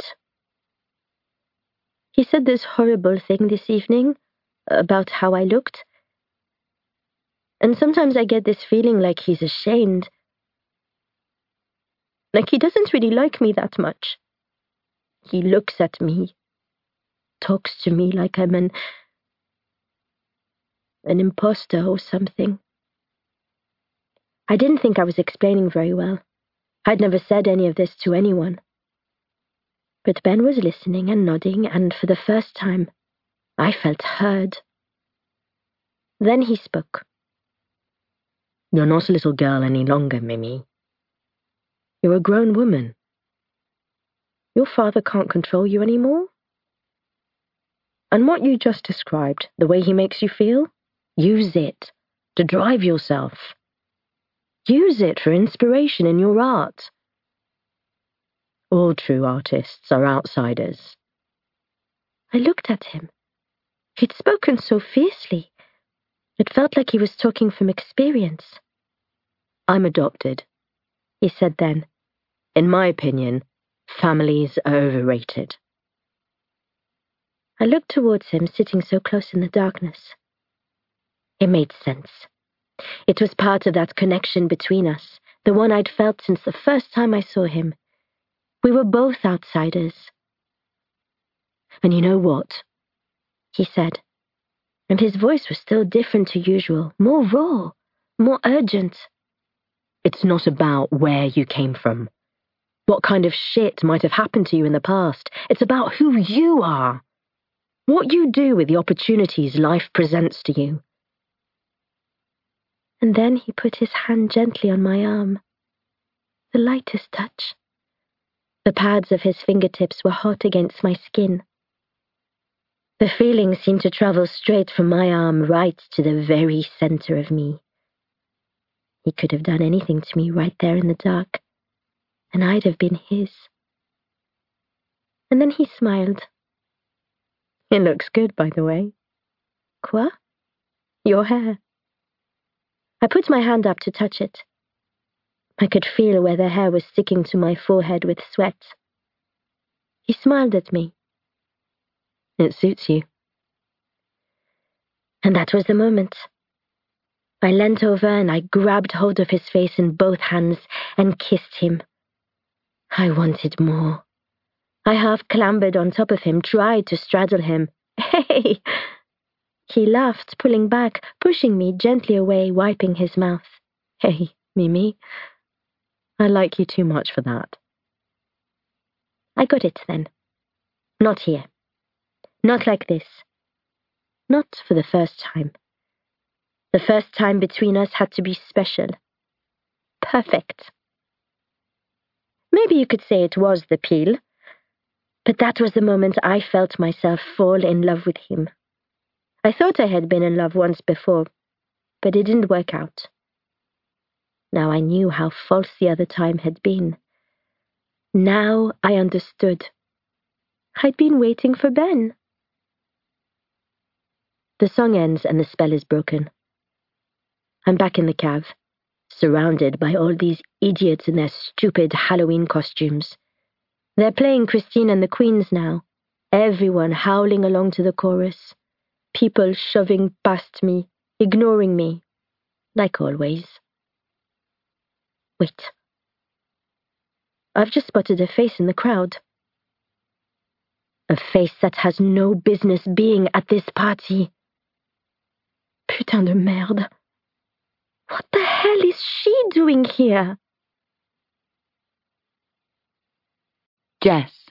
He said this horrible thing this evening about how I looked. And sometimes I get this feeling like he's ashamed. Like he doesn't really like me that much. He looks at me, talks to me like I'm an imposter or something. I didn't think I was explaining very well. I'd never said any of this to anyone. But Ben was listening and nodding, and for the first time, I felt heard. Then he spoke. You're not a little girl any longer, Mimi. You're a grown woman. Your father can't control you anymore? And what you just described, the way he makes you feel, use it to drive yourself. Use it for inspiration in your art. All true artists are outsiders. I looked at him. He'd spoken so fiercely. It felt like he was talking from experience. I'm adopted, he said then. In my opinion, families are overrated. I looked towards him, sitting so close in the darkness. It made sense. It was part of that connection between us, the one I'd felt since the first time I saw him. We were both outsiders. And you know what? He said, and his voice was still different to usual, more raw, more urgent. It's not about where you came from, what kind of shit might have happened to you in the past. It's about who you are, what you do with the opportunities life presents to you. And then he put his hand gently on my arm, the lightest touch. The pads of his fingertips were hot against my skin. The feeling seemed to travel straight from my arm right to the very center of me. He could have done anything to me right there in the dark, and I'd have been his. And then he smiled. It looks good, by the way. Quoi? Your hair. I put my hand up to touch it. I could feel where the hair was sticking to my forehead with sweat. He smiled at me. It suits you. And that was the moment. I leant over and I grabbed hold of his face in both hands and kissed him. I wanted more. I half clambered on top of him, tried to straddle him. Hey! He laughed, pulling back, pushing me gently away, wiping his mouth. Hey, Mimi, I like you too much for that. I got it then. Not here. Not like this. Not for the first time. The first time between us had to be special. Perfect. Maybe you could say it was the pill. But that was the moment I felt myself fall in love with him. I thought I had been in love once before, but it didn't work out. Now I knew how false the other time had been. Now I understood. I'd been waiting for Ben. The song ends and the spell is broken. I'm back in the cave, surrounded by all these idiots in their stupid Halloween costumes. They're playing Christine and the Queens now, everyone howling along to the chorus, people shoving past me, ignoring me, like always. Wait. I've just spotted a face in the crowd. A face that has no business being at this party. Putain de merde. What the hell is she doing here? Jess.